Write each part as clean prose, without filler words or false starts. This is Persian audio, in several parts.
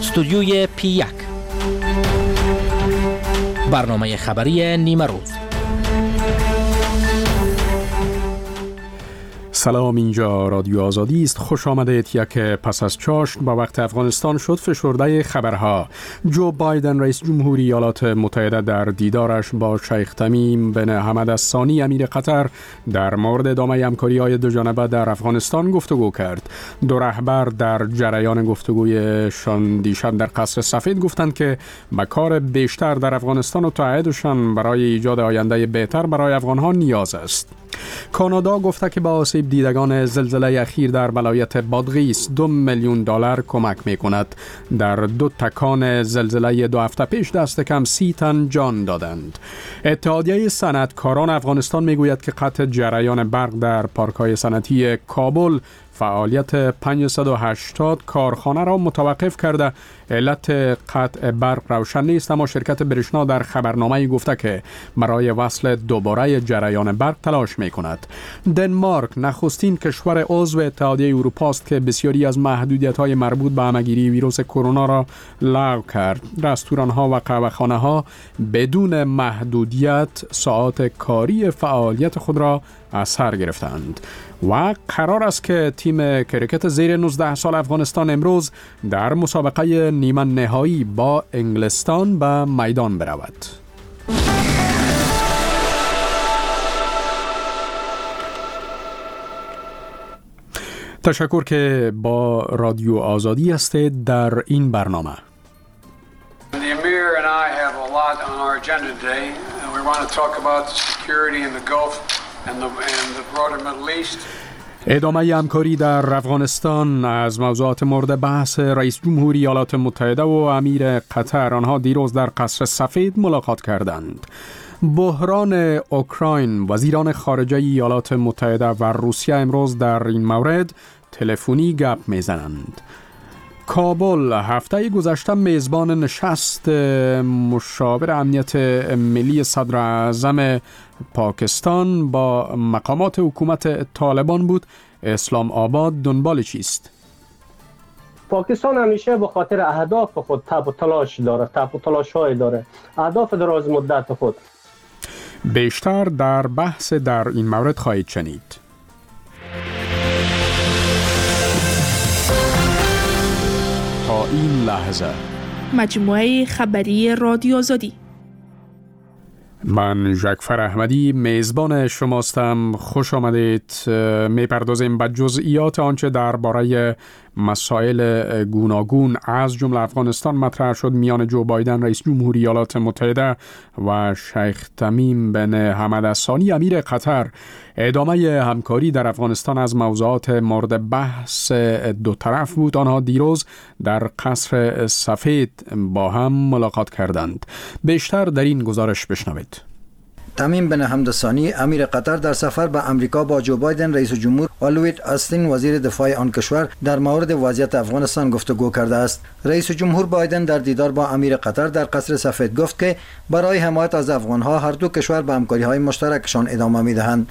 استودیوی P1 برنامه خبری نیمه روز. سلام، اینجا رادیو آزادی است. خوش آمدید. یک پس از چاشت با وقت افغانستان شد فشرده خبرها. جو بایدن رئیس جمهوری ایالات متحده در دیدارش با شیخ تمیم بن حمد الثانی امیر قطر در مورد ادامه همکاری‌های دو جانبه در افغانستان گفتگو کرد. دو رهبر در جریان گفتگویشان دیشب در قصر سفید گفتند که به کار بیشتر در افغانستان و تعهدشان برای ایجاد آینده بهتر برای افغان‌ها نیاز است. کانادا گفته که با آسیب دیدگان زلزله اخیر در ولایت بادغیس $2 میلیون کمک می‌کند. در دو تکان زلزله 2 هفته پیش دست کم 30 تن جان دادند. اتحادیه صنعتکاران افغانستان میگوید که قطع جریان برق در پارک‌های صنعتی کابل فعالیت 580 کارخانه را متوقف کرده. علت قطع برق روشن نیست، اما شرکت برشنا در خبرنامه‌ای گفته که برای وصل دوباره جریان برق تلاش می‌کند. دنمارک نخستین کشور عضو اتحادیه اروپا است که بسیاری از محدودیت‌های مربوط به همه‌گیری ویروس کرونا را لغو کرد. رستوران‌ها و قهوه‌خانه‌ها بدون محدودیت ساعات کاری فعالیت خود را از سر گرفتند. و قرار است که تیم کریکت زیر 19 سال افغانستان امروز در مسابقه نیمه نهایی با انگلستان به میدان برود. تشکر که با رادیو آزادی هستید. در این برنامه ادامه همکاری در افغانستان از موضوعات مورد بحث رئیس جمهوری ایالات متحده و امیر قطر. آنها دیروز در قصر سفید ملاقات کردند. بحران اوکراین، وزیران خارجه ایالات متحده و روسیه امروز در این مورد تلفنی گپ میزنند. کابل هفته گذشته میزبان نشست مشاور امنیت ملی صدر اعظم پاکستان با مقامات حکومت طالبان بود. اسلام آباد دنبال چیست؟ پاکستان همیشه به خاطر اهداف خود تب و تلاش‌های داره، اهداف دراز مدت خود. بیشتر در بحث در این مورد خواهید شنید. تا این لحظه مجموعه خبری رادیو آزادی. من جعفر احمدی میزبان شماستم. خوش آمدید. میپردازیم به جزئیات آنچه درباره مسائل گوناگون از جمله افغانستان مطرح شد میان جو بایدن رئیس جمهوری ایالات متحده و شیخ تمیم بن حمد الثانی امیر قطر. ادامه همکاری در افغانستان از موضوعات مورد بحث دو طرف بود. آنها دیروز در قصر سفید با هم ملاقات کردند. بیشتر در این گزارش بشنوید. تمیم بن حمد الثانی امیر قطر در سفر به امریکا با جو بایدن رئیس جمهور و لوید آستین وزیر دفاع آن کشور در مورد وضعیت افغانستان گفتگو کرده است. رئیس جمهور بایدن در دیدار با امیر قطر در قصر سفید گفت که برای حمایت از افغانها هر دو کشور به همکاری‌های مشترکشان ادامه می‌دهند.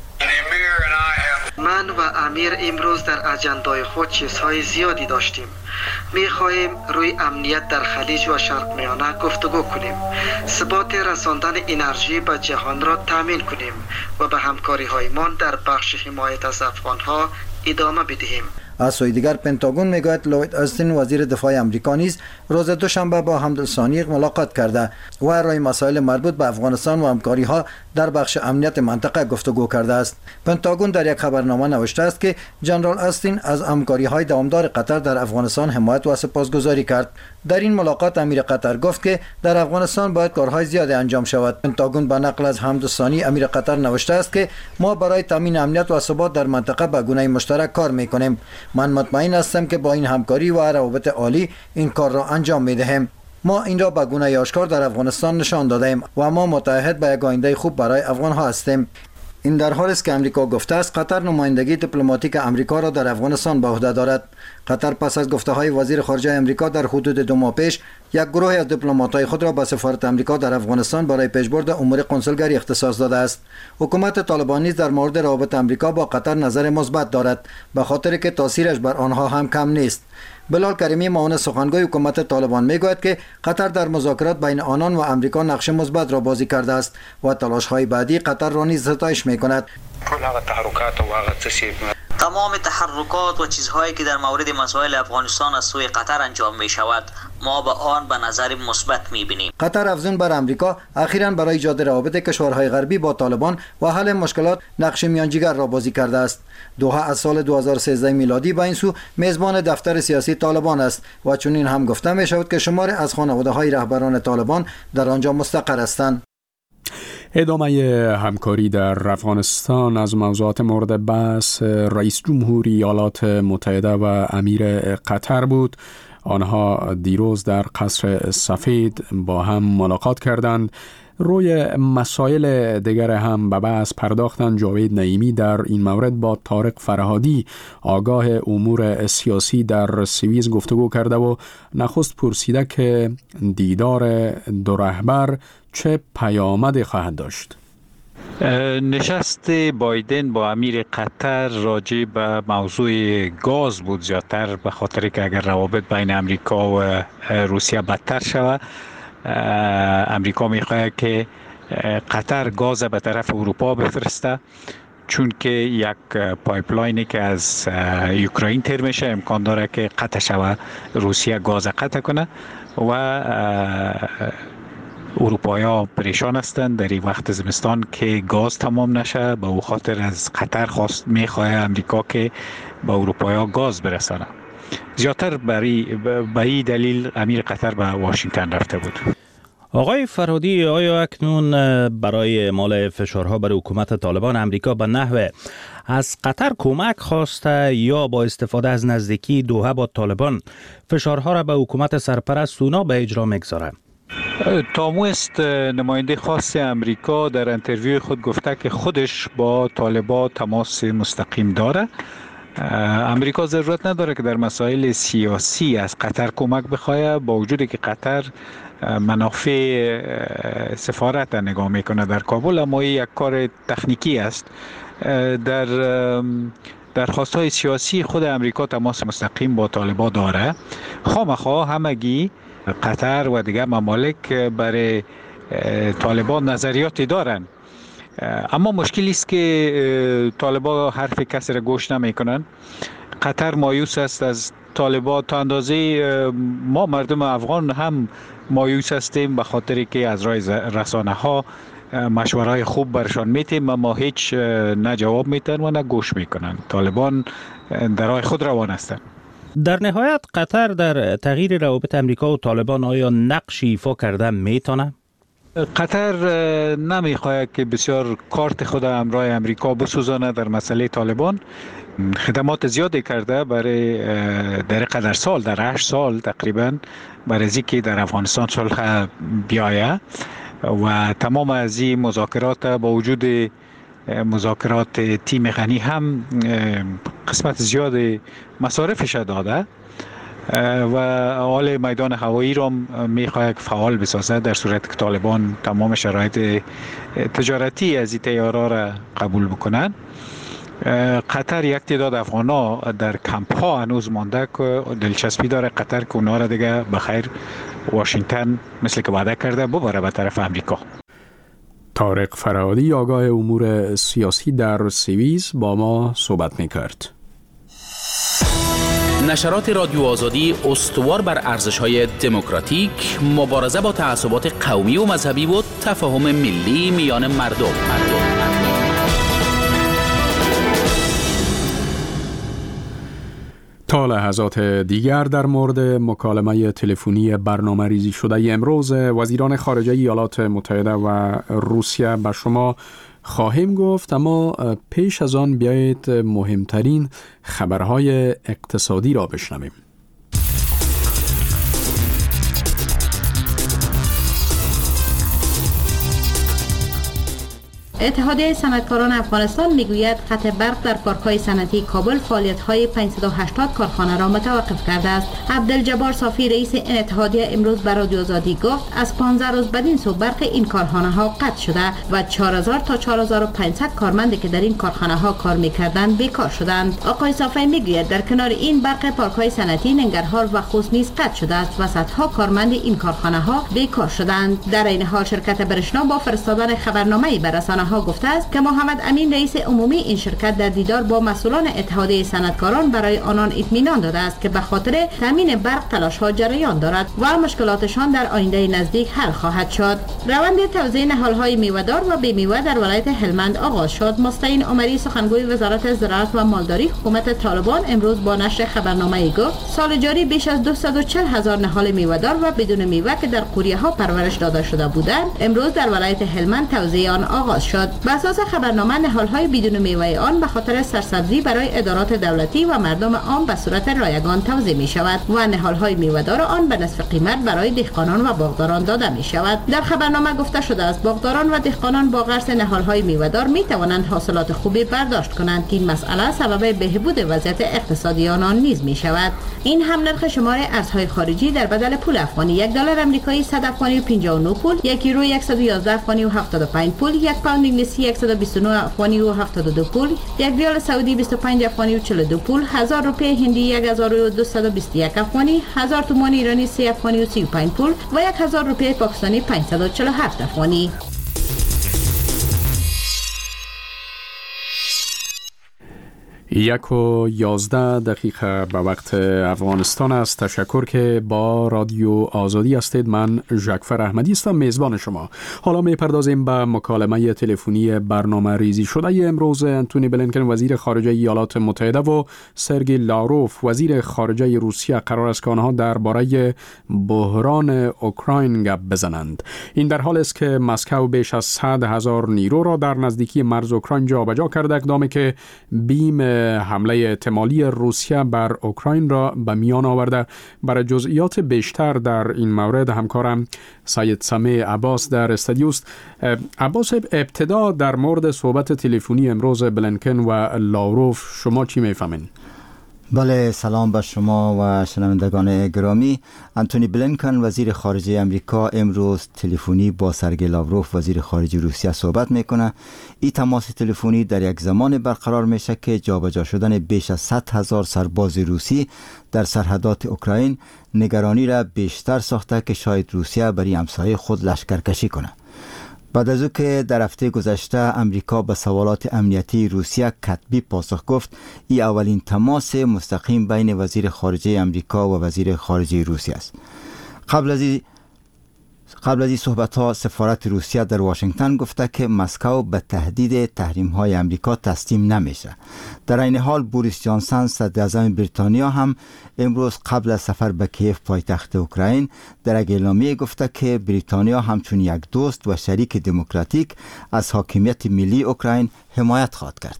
من و امیر امروز در اجندای خود چیزهای زیادی داشتیم. می‌خواهیم روی امنیت در خلیج و شرق میانه گفتگو کنیم، ثبات رساندن انرژی به جهان را تامین کنیم و به همکاری‌هایمان در بخش حمایت از افغان‌ها ادامه بدهیم. از سوی دیگر پنتاگون میگوید لوید آستین وزیر دفاع امریکا نیز روز دوشنبه با حمد الثانی ملاقات کرده و روی مسائل مربوط به افغانستان و همکاری‌ها در بخش امنیت منطقه گفتگو کرده است. پنتاگون در یک خبرنامه نوشته است که جنرال آستین از همکاری‌های دوامدار قطر در افغانستان حمایت و سپاسگزاری کرد. در این ملاقات امیر قطر گفت که در افغانستان باید کارهای زیادی انجام شود. پنتاگون به نقل از حمد الثانی امیر قطر نوشته است که ما برای تامین امنیت و ثبات در منطقه به گونه مشترک کار می‌کنیم. من مطمئن هستم که با این همکاری و روابط عالی این کار را انجام می‌دهیم. ما این را به گونه آشکار در افغانستان نشان دادیم و ما متعهد به یک آینده خوب برای افغان‌ها هستیم. این در حالی است که امریکا گفته است قطر نمایندگی دیپلماتیک امریکا را در افغانستان به عهده دارد. قطر پس از گفته‌های وزیر خارجه امریکا در حدود 2 ماه پیش یک گروه از دیپلمات‌های خود را به سفارت امریکا در افغانستان برای پیشبرد امور کنسولگری اختصاص داده است. حکومت طالبان نیز در مورد روابط امریکا با قطر نظر مثبت دارد، به خاطر که تاثیرش بر آنها هم کم نیست. بلال کریمی معاون سخنگوی حکومت طالبان میگوید که قطر در مذاکرات بین آنان و آمریکا نقش مثبت را بازی کرده است و تلاش‌های بعدی قطر را نیز ستایش می‌کند. تمام تحرکات و چیزهایی که در مورد مسائل افغانستان از سوی قطر انجام می شود ما به آن به نظر مثبت می بینیم. قطر افزون بر آمریکا اخیراً برای ایجاد روابط کشورهای غربی با طالبان و حل مشکلات نقش میانجیگر را بازی کرده است. دوحه از سال 2013 میلادی به این سو میزبان دفتر سیاسی طالبان است و چنین هم گفته می شود که شماری از خانواده‌های رهبران طالبان در آنجا مستقر هستند. ادامه همکاری در افغانستان از موضوعات مورد بحث رئیس جمهوری ایالات متحده و امیر قطر بود. آنها دیروز در قصر سفید با هم ملاقات کردند. روی مسائل دیگر هم به بحث پرداختند. جاوید نعیمی در این مورد با طارق فرهادی آگاه امور سیاسی در سوئیس گفتگو کرده و نخست پرسیده که دیدار دو رهبر چه پیامدی خواهد داشت. نشست بایدن با امیر قطر راجع به موضوع گاز بود زیادتر، به خاطر که اگر روابط بین امریکا و روسیه بدتر شود، امریکا میخواهد که قطر گاز به طرف اروپا بفرسته، چون که یک پایپلاینی که از اوکراین تیر میشه امکان داره که قطع شود، روسیه گاز قطع کنه و اروپایا پریشان هستند در این وقت زمستان که گاز تمام نشه. به او خاطر از قطر میخواه امریکا که به اروپایا گاز برسانه. زیادتر به این دلیل امیر قطر به واشنگتن رفته بود. آقای فرهادی، آیا اکنون برای اعمال فشارها بر حکومت طالبان امریکا به نحو از قطر کمک خواسته یا با استفاده از نزدیکی دوحه با طالبان فشارها را به حکومت سرپرست اونا به اجرا میگذاره؟ تاموست نماینده خاص امریکا در انترویو خود گفته که خودش با طالبان تماس مستقیم داره. امریکا ضرورت نداره که در مسائل سیاسی از قطر کمک بخواه، با وجودی که قطر منافع سفارت نگاه میکنه در کابل، اما یک کار تکنیکی است. در خواستهای سیاسی خود امریکا تماس مستقیم با طالبان داره. خامخواه همگی قطر و دیگر ممالک برای طالبان نظریاتی دارن، اما مشکلی است که طالبان حرف کسی را گوش نمیکنن. قطر مایوس است از طالبان تا اندازه ما مردم افغان هم مایوس هستیم، به خاطری که از راه رسانه ها مشورهای خوب برشان میتیم اما هیچ نه جواب میتن و نه گوش میکنن. طالبان در راه خود روان هستند. در نهایت قطر در تغییر روابط امریکا و طالبان آیا نقشی ایفا کرده میتونه؟ قطر نمیخواهد که بسیار کارت خود همراه امریکا بسوزانه در مسئله طالبان. خدمات زیادی کرده برای در قدر سال، در 8 سال تقریبا، برای از اینکه در افغانستان صلح بیایه و تمام از این مذاکرات با وجود مذاکرات تیم غنی هم قسمت زیاد مصارفش داده و حال میدان هوایی را میخواهد فعال بسازد در صورت که طالبان تمام شرایط تجارتی از این طیاره را قبول بکنند. قطر یک تعداد افغانا در کمپ ها هنوز مانده که دلچسپی داره قطر که اونا را دیگه بخیر واشنگتن مثل که وعده کرده ببره به طرف امریکا. طارق فرهادی آگاه امور سیاسی در سوئیس با ما صحبت میکرد. نشرات رادیو آزادی استوار بر ارزش‌های دموکراتیک، مبارزه با تعصبات قومی و مذهبی و تفاهم ملی میان مردم. تا لحظات دیگر در مورد مکالمه تلفنی برنامه‌ریزی شده امروز وزیران خارجه ایالات متحده و روسیه به شما خواهیم گفت، اما پیش از آن بیایید مهمترین خبرهای اقتصادی را بشنویم. اتحادیه صنعتکاران افغانستان میگوید قطع برق در پارک‌های صنعتی کابل فعالیت‌های 580 کارخانه را متوقف کرده است. عبدالجبار صافی رئیس این اتحادیه امروز به رادیو آزادی گفت از 15 روز بدین سو برق این کارخانه‌ها قطع شده و 4000 تا 4500 کارمندی که در این کارخانه‌ها کار می‌کردند بیکار شدند. آقای صافی میگوید در کنار این برق پارک‌های صنعتی ننگرهار و خوست نیز قطع شده است و صدها کارمند این کارخانه‌ها بیکار شدند. در این حال شرکت برشنا با فرستادن خبرنامه‌ای به رسانه‌ها گفته است که محمد امین رئیس عمومی این شرکت در دیدار با مسئولان اتحادیه صنعتکاران برای آنان اطمینان داده است که به خاطر تامین برق تلاش‌ها جریان دارد و مشکلاتشان در آینده نزدیک حل خواهد شد. روند توزیع نهال‌های میوه‌دار و بی‌میوه در ولایت هلمند آغاز شد. مستعین عمری سخنگوی وزارت زراعت و مالداری حکومت طالبان امروز با نشر خبرنامه‌ای گفت سال جاری بیش از 240,000 نهال میوه‌دار و بدون میوه که در قوریه‌ها پرورش داده شده بودند امروز در ولایت هلمند توزیع آن آغاز شد. بر اساس خبرنامه نهال‌های بدون میوه آن به خاطر سرسبزی برای ادارات دولتی و مردم عام به صورت رایگان توزیع می شود و نهال‌های میوه‌دار آن به نصف قیمت برای دهقانان و باغداران داده می شود. در خبرنامه گفته شده است باغداران و دهقانان با غرس نهال‌های میوه‌دار می توانند حاصلات خوبی برداشت کنند که این مسئله سبب بهبود وضعیت اقتصادی آنان نیز می شود. این هم نرخ شمار ارزهای خارجی در بدل پول افغانی: 1 دلار آمریکایی 100 افغانی و 59 پول، 1 یورو 111 افغانی و 75 پول، 1 پوند انگلیسی 129 افغانی و 72 پول، 1 ریال سعودی 25 افغانی و 42 پول، 1000 روپیه هندی 1221 افغانی، 1000 تومان ایرانی 3 افغانی و 35 پول و 1000 روپیه پاکستانی 547 افغانی. 1:11 به وقت افغانستان است. تشکر که با رادیو آزادی هستید. من ژکفر احمدی هستم، میزبان شما. حالا میپردازیم به مکالمه تلفنی برنامه ریزی شده امروز انتونی بلینکن وزیر خارجه ایالات متحده و سرگئی لاروف وزیر خارجه روسیه قرار است که آنها درباره بحران اوکراین گپ بزنند. این در حالی است که مسکو بیش از 100,000 نیرو را در نزدیکی مرز اوکراین جابجا کرده، اقدامی که بیم حمله احتمالی روسیه بر اوکراین را به میان آورده. برای جزئیات بیشتر در این مورد همکارم سید سمیع عباس در استودیو است. عباس، ابتدا در مورد صحبت تلفنی امروز بلینکن و لاروف شما چی میفهمین؟ بله، سلام به شما و شنوندگان گرامی. انتونی بلینکن وزیر خارجه امریکا امروز تلفنی با سرگئی لاوروف وزیر خارجه روسیه صحبت میکنه. این تماس تلفنی در یک زمان برقرار میشه که جابجا شدن بیش از 100,000 سرباز روسی در سرحدات اوکراین نگرانی را بیشتر ساخته که شاید روسیه برای همسایه خود لشکرکشی کنه. بعد از او که در هفته گذشته امریکا به سوالات امنیتی روسیه کتبی پاسخ گفت، این اولین تماس مستقیم بین وزیر خارجه امریکا و وزیر خارجه روسیه است. قبل از این صحبت‌ها سفارت روسیه در واشنگتن گفته که مسکو به تهدید تحریم‌های امریکا تسلیم نمیشه. در این حال بوریس جانسن صدر اعظم بریتانیا هم امروز قبل از سفر به کیف پایتخت اوکراین در یک اعلامیه گفته که بریتانیا همچون یک دوست و شریک دموکراتیک از حاکمیت ملی اوکراین حمایت خواهد کرد.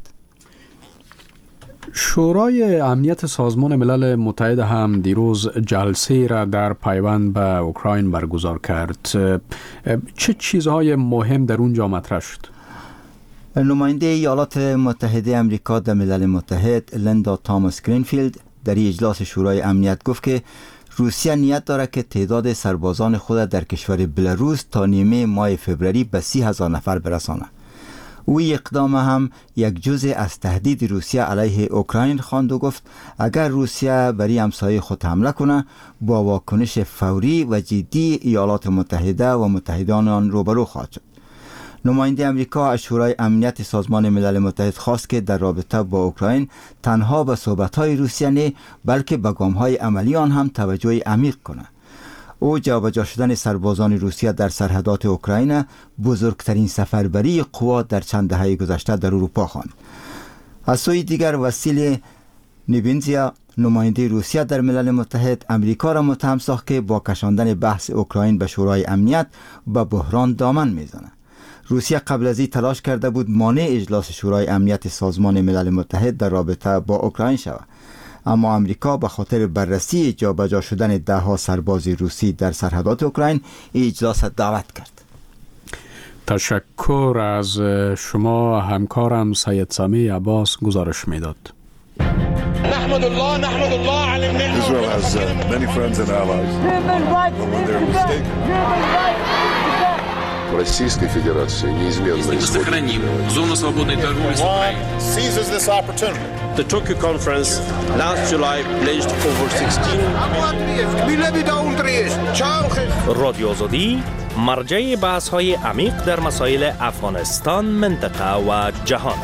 شورای امنیت سازمان ملل متحد هم دیروز جلسه را در پیوند به اوکراین برگزار کرد. چه چیزهای مهم در اونجا مطرح شد؟ نماینده ایالات متحده امریکا در ملل متحد لیندا تاماس گرینفیلد در اجلاس شورای امنیت گفت که روسیه نیت دارد که تعداد سربازان خود در کشور بلاروس تا نیمه ماه فوریه به 30,000 نفر برساند. او اقدام هم یک جزء از تهدید روسیه علیه اوکراین خواند و گفت اگر روسیه برای همسایه خود حمله کنه با واکنش فوری و جدی ایالات متحده و متحدان آن روبرو خواهد شد. نماینده امریکا از شورای امنیت سازمان ملل متحد خواست که در رابطه با اوکراین تنها به صحبت‌های روسیه نه بلکه به گام‌های عملی آن هم توجه عمیق کنه. او جابجا شدن سربازان روسیه در سرحدات اوکراین بزرگترین سفربری قوا در چند دهه گذشته در اروپا خواند. از سوی دیگر وسیل نیبینزیا نماینده روسیه در ملل متحد امریکا را متهم ساخت که با کشاندن بحث اوکراین به شورای امنیت به بحران دامن میزنه. روسیه قبل از این تلاش کرده بود مانع اجلاس شورای امنیت سازمان ملل متحد در رابطه با اوکراین شود، اما امریکا به خاطر بررسی جابجا شدن 10 سرباز روسی در سرحدات اوکراین اجلاس دعوت کرد. تشکر از شما. همکارم سید سامی عباس گزارش میداد. نحمد الله على النعمة. Israel has many friends and allies. When they're mistaken. Российской Федерации неизменно сохраним зону свободной торговли с Украиной. Seizes this opportunity. The Tokyo conference last July pledged over 16 رادیو آزادی مرجع بحث‌های عمیق در مسائل افغانستان، منطقه و جهان.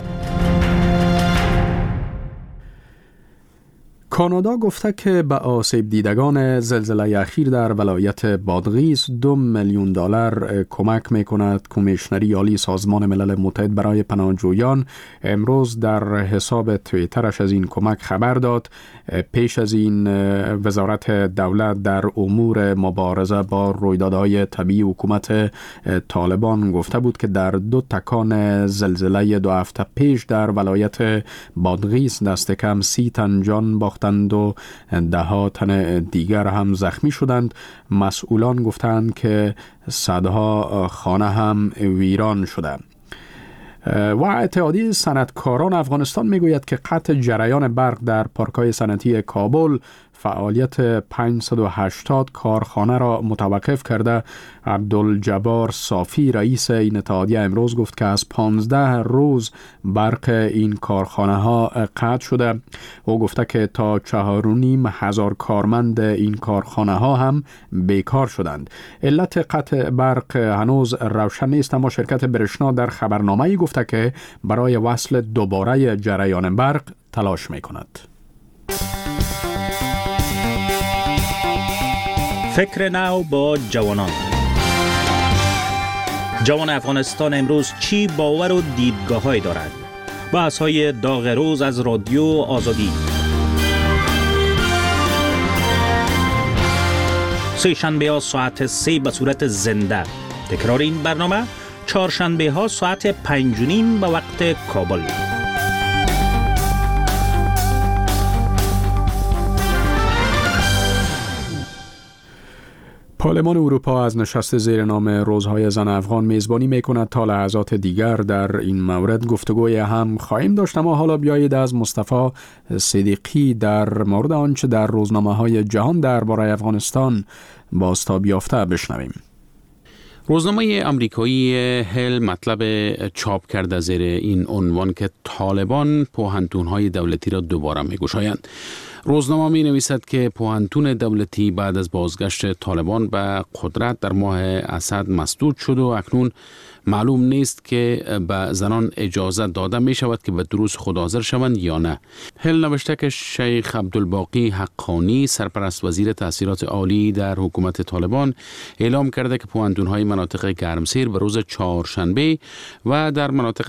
کانادا گفته که به آسیب دیدگان زلزله اخیر در ولایت بادغیس $2 میلیون کمک میکند. کمیشنری عالی سازمان ملل متحد برای پناهجویان امروز در حساب توییترش از این کمک خبر داد. پیش از این وزارت دولت در امور مبارزه با رویدادهای طبیعی حکومت طالبان گفته بود که در 2 تکان زلزله 2 هفته پیش در ولایت بادغیس دست کم 30 تن جان باختند و 10 تن دیگر هم زخمی شدند. مسئولان گفتند که صدها خانه هم ویران شده. و اتحادیه صنعتکاران افغانستان میگوید که قطع جریان برق در پارک‌های صنعتی کابل فعالیت 580 کارخانه را متوقف کرده. عبدالجبار صافی رئیس این اتحادیه امروز گفت که از 15 روز برق این کارخانه ها قطع شده. او گفته که تا 4,500 کارمند این کارخانه ها هم بیکار شدند. علت قطع برق هنوز روشن نیست، اما شرکت برشنا در خبرنامه‌ای گفته که برای وصل دوباره جریان برق تلاش می‌کند. فکر نو با جوانان. جوان افغانستان امروز چی باور و دیدگاه‌هایی دارد؟ بحث‌های داغ روز از رادیو آزادی. سه شنبه ها ساعت 3 به صورت زنده. تکرار این برنامه چهارشنبه ها ساعت 5:30 به وقت کابل. پارلمان اروپا از نشست زیر نام روزهای زن افغان میزبانی میکند. تا لحظات دیگر در این مورد گفتگوی هم خواهیم داشت، اما حالا بیایید از مصطفی صدیقی در مورد آنچه در روزنامه‌های جهان درباره افغانستان بازتاب یافته بشنویم. روزنامه آمریکایی هل مطلب چاپ کرده زیر این عنوان که طالبان پوهنتون‌های دولتی را دوباره می‌گشایند. روزنامه می نویسد که پوهنتون دولتی بعد از بازگشت طالبان به قدرت در ماه اسد مسدود شد و اکنون معلوم نیست که به زنان اجازه داده می شود که به دروس خود حاضر شوند یا نه. هل نوشته که شیخ عبدالباقی حقانی سرپرست وزیر تحصیلات عالی در حکومت طالبان اعلام کرده که پوهنتون‌های مناطق گرمسیر به روز چهارشنبه و در مناطق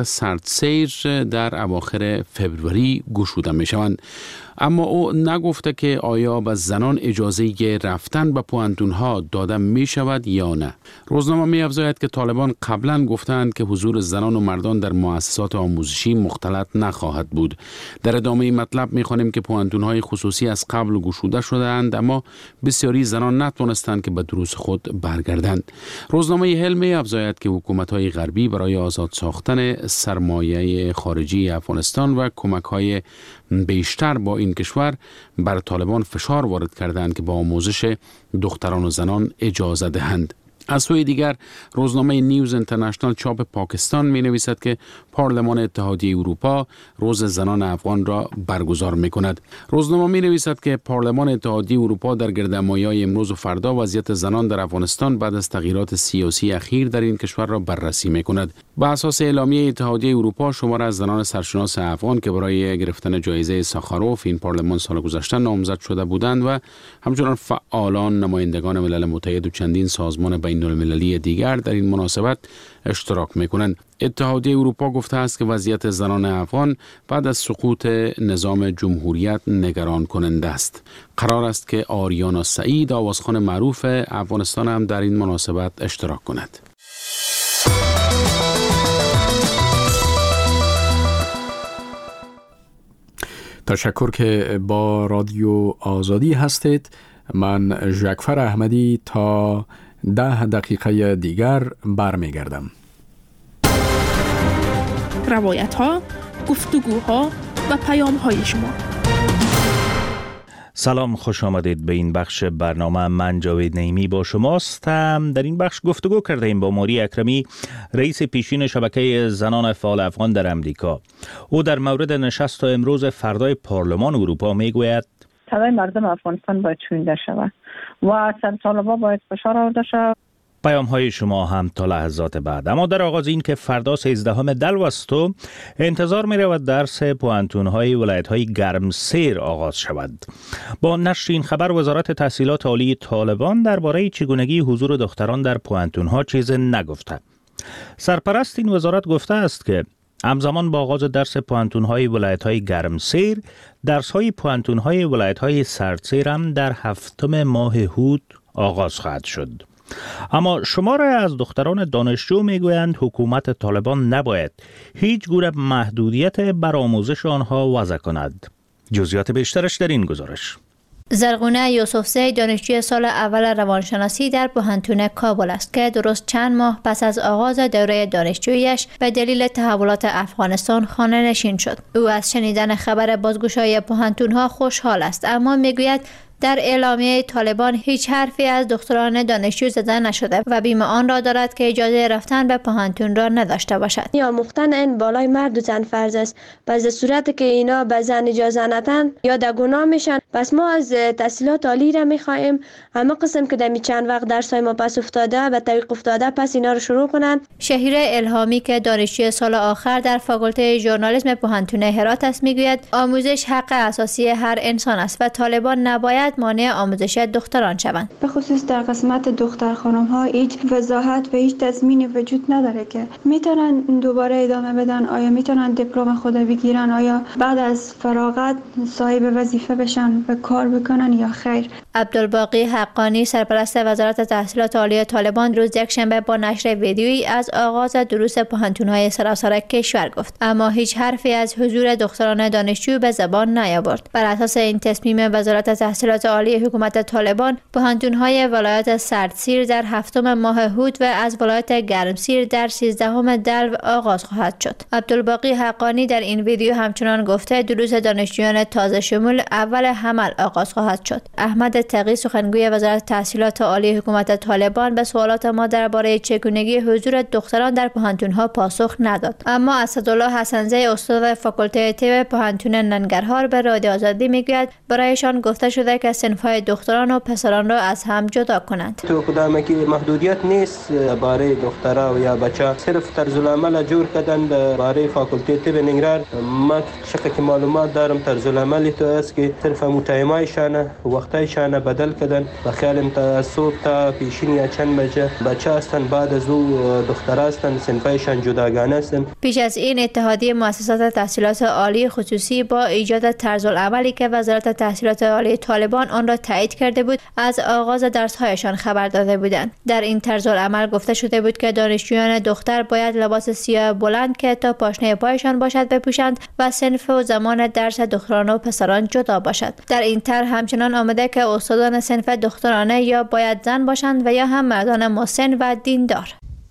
سردسیر در اواخر فبروری گشوده می شوند. اما او نگفته که آیا به زنان اجازه رفتن به پوهنتون‌ها داده می شود یا نه. روزنامه می افزاید که طالبان قبلا گفتند که حضور زنان و مردان در مؤسسات آموزشی مختلط نخواهد بود. در ادامه مطلب می خوانیم که پوهنتون‌های خصوصی از قبل گشوده شدند، اما بسیاری زنان نتوانستند که به دروس خود برگردند. روزنامه هل می افزاید که حکومت‌های غربی برای آزاد ساختن سرمایه خارجی افغانستان و کمک‌های بیشتر با این کشور بر طالبان فشار وارد کردند که با آموزش دختران و زنان اجازه دهند. از سوی دیگر روزنامه نیوز اینترنشنال چاپ پاکستان می نویسد که پارلمان اتحادیه اروپا روز زنان افغان را برگزار می کند. روزنامه می نویسد که پارلمان اتحادیه اروپا در گردهمایی‌های امروز و فردا وضعیت زنان در افغانستان بعد از تغییرات سیاسی اخیر در این کشور را بررسی می کند. بر اساس اعلامیه اتحادیه اروپا شمار از زنان سرشناس افغان که برای گرفتن جایزه ساخاروف این پارلمان سال گذشته نامزد شده بودند و همچنان فعالان، نمایندگان ملل متحد و چندین سازمان بین‌المللی دیگر در این مناسبت اشتراک می‌کنند. اتحادیه اروپا گفته است که وضعیت زنان افغان بعد از سقوط نظام جمهوریت نگران کننده است. قرار است که آریانا سعید، آوازخوان معروف افغانستان، هم در این مناسبت اشتراک کند. تشکر که با رادیو آزادی هستید. من ژکفر احمدی تا 10 دقیقه دیگر برمیگردم. روایت ها، گفتگوها و پیام های شما. سلام، خوش آمدید به این بخش برنامه. من جاوید نعیمی با شماستم. در این بخش گفتگو کرده ایم با موری اکرمی، رئیس پیشین شبکه زنان فعال افغان در امریکا. او در مورد نشست امروز فردای پارلمان اروپا میگوید صدای مردم افغانستان باید شنیده شود و سر طالبان باید فشار آورده شود. پیام های شما هم تا لحظات بعد. اما در آغاز این که فردا 13 دلوستو انتظار می رود درس پوهنتون های ولایت های گرمسیر آغاز شود. با نشر این خبر وزارت تحصیلات عالی طالبان درباره چگونگی حضور دختران در پوهنتون ها چیز نگفته. سرپرست این وزارت گفته است که همزمان با آغاز درس پوهنتون های ولایت های گرمسیر، درس های پوهنتون های ولایت های سردسیر هم در 7 ماه هود آغاز خواهد شد. اما شماره از دختران دانشجو میگویند حکومت طالبان نباید هیچ گونه محدودیت بر آموزش آنها وضع کند. جزئیات بیشترش در این گزارش. زرغونه یوسفزی دانشجوی سال اول روانشناسی در پوهنتون کابل است که درست چند ماه پس از آغاز دوره دانشجوییش به دلیل تحولات افغانستان خانه نشین شد. او از شنیدن خبر بازگشایی پوهنتون‌ها خوشحال است، اما میگوید در اعلامیه طالبان هیچ حرفی از دختران دانشجو زده نشده و بیم آن را دارد که اجازه رفتن به پوهنتون را نداشته باشد. یا مختن این بالای مرد و زن فرض است. پس در صورت که اینا به زن اجازه ندن یا در گناه میشن، پس ما از تحصیلات عالی را میخواهیم همه قسم که در چند وقت درسای ما پس افتاده به طریق افتاده پس اینا رو شروع کنند. شهیر الهامی که دانشجوی سال آخر در فاکولته ژورنالیسم پوهنتون هرات است میگوید آموزش حق اساسی هر انسان است و طالبان نباید مانع آموزش دختران شوند. به خصوص در قسمت دختر خانم ها هیچ وضاحت و هیچ تضمینی وجود نداره که میتونن دوباره ادامه بدن، آیا میتونن دیپلم خود بگیرن، آیا بعد از فراغت صاحب وظیفه بشن و کار بکنن یا خیر. عبدالباقی حقانی سرپرست وزارت تحصیلات عالی طالبان روز یکشنبه با نشر ویدیویی از آغاز دروس پوهنتون‌های سراسر کشور گفت، اما هیچ حرفی از حضور دختران دانشجو به زبان نیاورد. بر اساس این تصمیم وزارت تحصیلات عالی حکومت طالبان، پوهنتون‌های ولایت سردسیر در 7 ماه هود و از ولایت گرمسیر در 13 دلو آغاز خواهد شد. عبدالباقی حقانی در این ویدیو همچنان گفته دروس دانشجویان تازه شمول اول حمل آغاز خواهد شد. احمد تقی سخنگوی وزارت تحصیلات عالی حکومت طالبان به سوالات ما درباره چگونگی حضور دختران در پوهنتون‌ها پاسخ نداد، اما اسدالله حسنزی استاد فاکولته طب پوهنتون ننگرهار به رادیو آزادی میگوید برایشان گفته شده که صنف‌های دختران و پسران را از هم جدا کنند. تو کدام که محدودیت نیست برای دخترها و یا بچه، صرف طرز العمل جور کردن برای فاکولته طب ننگرهار. ما شک که معلومات دارم طرز العمل تو است که صرف متایمایشان وقتایشان بدل کردن و خیالم تا صبح تا پیشین یا چند بچه هستن، بعد از او دختر هستن، صنفایشان جداگانه هستن. پیش از این اتحادیه مؤسسات تحصیلات عالی خصوصی با ایجاد طرز العملی که وزارت تحصیلات عالی طالبان آن را تایید کرده بود از آغاز درس‌هایشان خبر داده بودند. در این طرز العمل گفته شده بود که دانشجویان دختر باید لباس سیاه بلند که تا پاشنه پایشان باشد بپوشند و صنف و زمان درس دختران و پسران جدا باشد. در این طرح همچنان آمده که استادان صنف دخترانه یا باید زن باشند و یا هم مردان مسن و دیندار.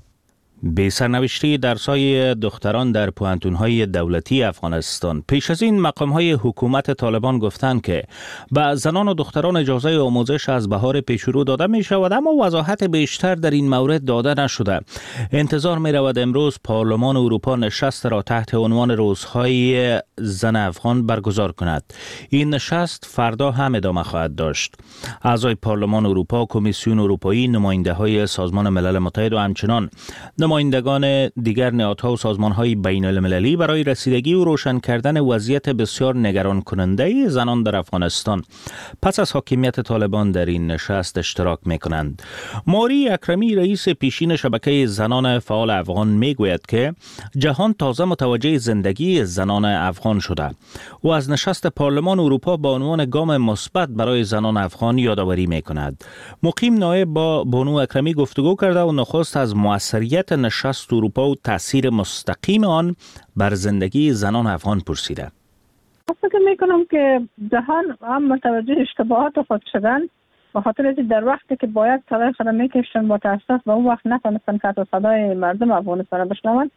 به سرنوشتی درس‌های دختران در پوهنتون‌های دولتی افغانستان. پیش از این مقام‌های حکومت طالبان گفتند که به زنان و دختران اجازه آموزش از بهار پیشرو داده می‌شود، اما وضاحت بیشتر در این مورد داده نشده. انتظار می‌رود امروز پارلمان اروپا نشست را تحت عنوان روزهای زن افغان برگزار کند. این نشست فردا هم ادامه خواهد داشت. اعضای پارلمان اروپا، کمیسیون اروپایی، نماینده‌های سازمان ملل متحد و همچنان نمایندگان دیگر نهادها و سازمان‌های بین‌المللی برای رسیدگی و روشن کردن وضعیت بسیار نگران کننده زنان در افغانستان پس از حاکمیت طالبان در این نشست اشتراک می‌کنند. موری اکرمی رئیس پیشین شبکه زنان فعال افغان میگوید که جهان تازه متوجه زندگی زنان افغان شده و از نشست پارلمان اروپا با عنوان گام مثبت برای زنان افغان یادآوری می‌کند. مقیم نایب با بانو اکرمی گفتگو کرده و نخست از موثریت نشست اروپا و تاثیر مستقیم آن بر زندگی زنان افغان پرسیده. فکر میکنم که جهان هم متوجه اشتباهات خود شدن، به خاطر اینکه در وقتی که باید صدای خود میکشن با تاسف و اون وقت نتونستن که صدای مردم افغانستان بشنون.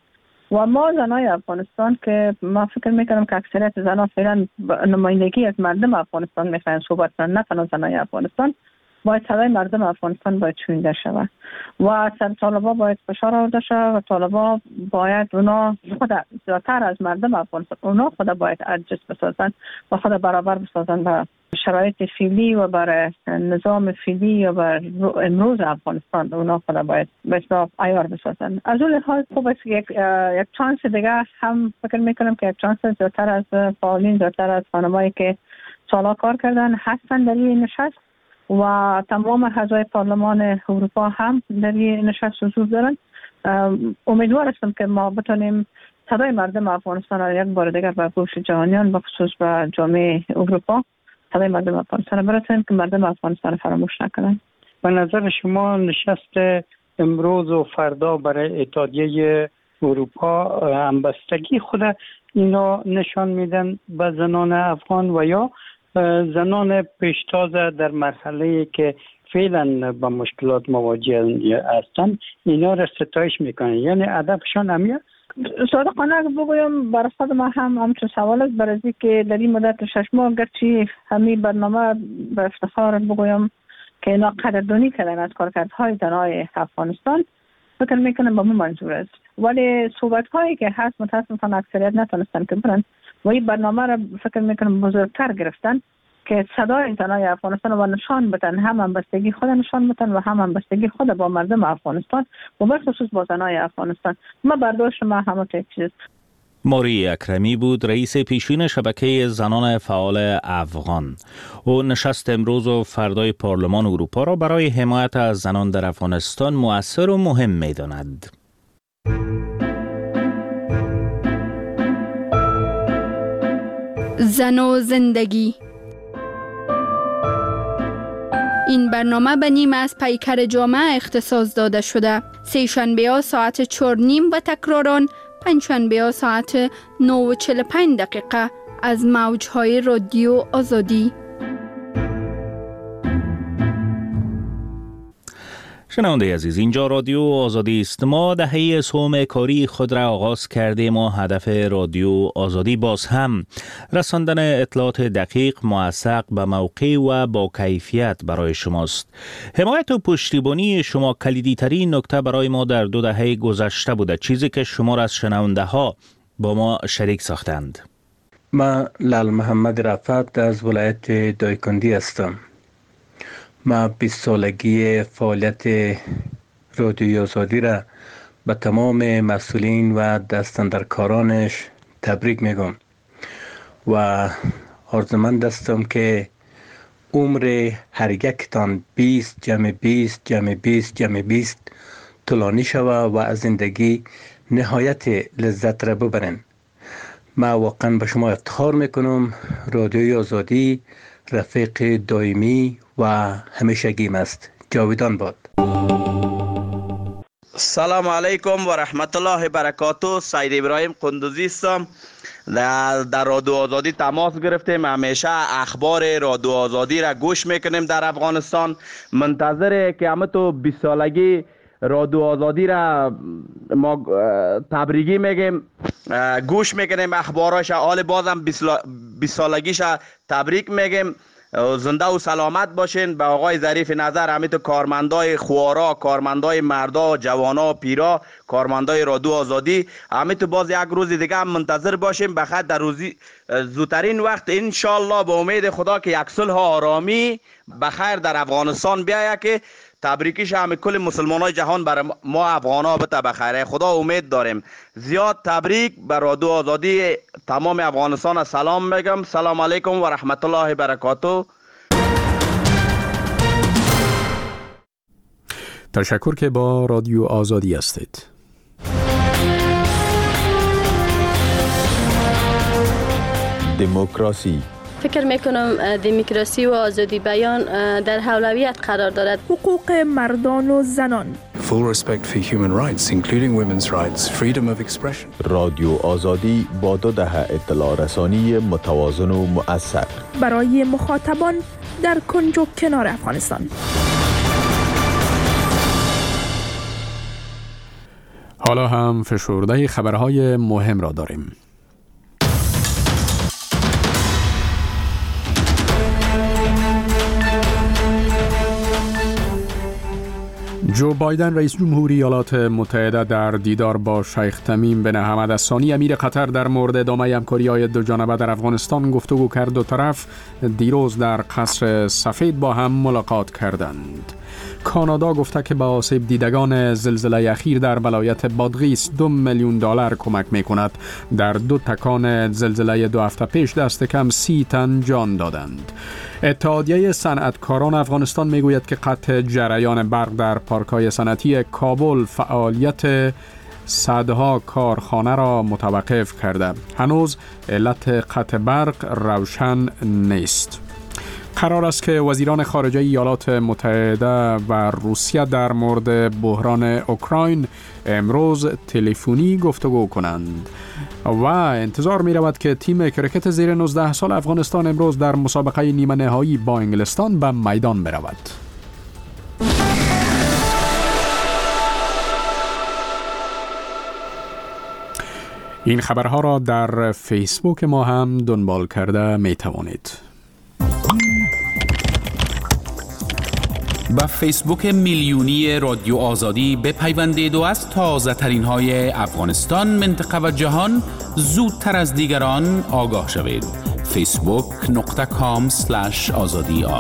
و ما زنای افغانستان که ما فکر میکنم که اکثریت زنها فعلا نمایندگی از مردم افغانستان میخواین صحبت کنن، نه تنها زنای افغانستان، باید صدای مردم افغانستان باید شنیده شود و سر طالبا باید فشار آورده شود و طالبا باید اونا خود زیادتر از مردم افغانستان اونا خود باید ادجست بسازن و خود برابر بسازن به شرایط فعلی و بر نظام فعلی و بر امروز افغانستان. اونا خود باید بسیار عیار بسازن. از اون لحاظ خوب است یک چانس دیگه هم فکر میکنم که یک چانس زیادتر از فعالین، زیادتر از خانمایی که سالا کار کردن هستن در این نشست و تمام اعضای پارلمان اروپا هم در این نشست حضور دارن. امیدوار هستم که ما بتونیم صدای مردم افغانستان را یک بار دیگر به گوش جهانیان و خصوص به جامعه اروپا صدای مردم افغانستان برسونیم که مردم افغانستان فراموش نکنن. به نظر شما نشست امروز و فردا برای اتحادیه اروپا همبستگی خود اینا نشان میدن به زنان افغان و یا زنان پیشتاز در مرحله که فعلا با مشکلات مواجه هستند اینا را ستایش میکنن، یعنی هدفشان همیه؟ صادقانه بگویم برای خود ما هم همچون سوال است، برای که در این مدت 6 ماه گرچه همین برنامه به افتخار بگویم که اینا قدردانی کردن از کارکردهای زنای افغانستان، فکر میکنم با من منظور است، ولی صحبت هایی که هست متاسفانه اکثریت نتونستن که برن و این برنامه را فکر میکنم بزرگتر گرفتن که صدای زنای افغانستان و نشان بدن، هم همبستگی خود نشان بدن و هم همبستگی خود با مردم افغانستان و به خصوص با زنای افغانستان. ما برداشت ما همه چیز. ماری اکرمی بود رئیس پیشین شبکه زنان فعال افغان. او نشست امروز و فردای پارلمان اروپا را برای حمایت از زنان در افغانستان مؤثر و مهم می‌داند. زن و زندگی. این برنامه به نیمه از پیکر جامعه اختصاص داده شده. سه شنبه ها ساعت 4:30 و تکراران پنجشنبه ها ساعت 9:45 از موجهای رادیو آزادی. شنونده عزیز، اینجا رادیو آزادی است. ما دهه سوم کاری خود را آغاز کردیم و هدف رادیو آزادی باز هم رساندن اطلاعات دقیق، موثق، به موقع و با کیفیت برای شماست. حمایت و پشتیبانی شما کلیدی ترین نکته برای ما در 2 دهه گذشته بوده، چیزی که شما را از شنونده ها با ما شریک ساختند. من لال محمد رفعت از ولایت دایکندی هستم. ما 20 سالگی فعالیت رادیو آزادی را به تمام مسئولین و دستاندرکارانش تبریک میگم و آرزومند هستم که عمر هر یکتان 20 جمع 20 جمع 20 جمع 20 طولانی شود و از زندگی نهایت لذت را ببرین. ما واقعا به شما افتخار میکنم. رادیوی آزادی رفیق دائمی و همیشگیم است. جاویدان باد. سلام علیکم و رحمت الله برکاته. سید ابراهیم قندوزی هستم. در رادیو آزادی تماس گرفتیم. همیشه اخبار رادیو آزادی را گوش میکنیم در افغانستان. منتظر که همه تو 20 سالگی رادیو آزادی را ما تبریکی میگیم، گوش میکنیم اخباراش. حال بازم 20 سالگیش تبریک میگیم. زنده و سلامت باشین. به آقای ظریف نظر، همین تو کارمندای خوارا، کارمندای مردا، جوانا، پیرا، کارمندای رادیو آزادی، همین تو باز یک روز دیگه هم منتظر باشیم بخاطر در روزی زودترین وقت انشالله به امید خدا که یک صلح آرامی بخیر در افغانستان بیاید که تبریکیش همه کل مسلمانای جهان برای ما افغانا بته بخیر. خدا امید داریم. زیاد تبریک بر رادیو آزادی تمام افغانستان. سلام میگم. سلام علیکم و رحمت الله برکاته. تشکر که با رادیو آزادی هستید. دموکراسی. فکر میکنم دموکراسی و آزادی بیان در اولویت قرار دارد. حقوق مردان و زنان. Full respect for human rights, including women's rights, freedom of expression. رادیو آزادی با 2 دهه اطلاع رسانی متوازن و مؤثر برای مخاطبان در کنج و کنار افغانستان. حالا هم فشرده خبرهای مهم را داریم. جو بایدن رئیس جمهوری ایالات متحده در دیدار با شیخ تمیم بن حمد الثانی امیر قطر در مورد ادامه همکاری‌های دو جانبه در افغانستان گفتگو کرد. دو طرف دیروز در قصر سفید با هم ملاقات کردند. کانادا گفته که به آسیب دیدگان زلزله اخیر در ولایت بادغیس $2 میلیون کمک می‌کند. در 2 تکان زلزله 2 هفته پیش دست کم 30 تن جان دادند. اتحادیه صنعتکاران افغانستان میگوید که قطع جریان برق در پارک‌های صنعتی کابل فعالیت صدها کارخانه را متوقف کرده. هنوز علت قطع برق روشن نیست. قرار است که وزیران خارجه ایالات متحده و روسیه در مورد بحران اوکراین امروز تلفنی گفتگو کنند و انتظار می رود که تیم کرکت زیر 19 سال افغانستان امروز در مسابقه نیمه نهایی با انگلستان به میدان برود. این خبرها را در فیسبوک ما هم دنبال کرده می توانید. با فیسبوک میلیونی رادیو آزادی بپیوندید و از تازه ترین های افغانستان، منطقه و جهان زودتر از دیگران آگاه شوید. facebook.com/azadi.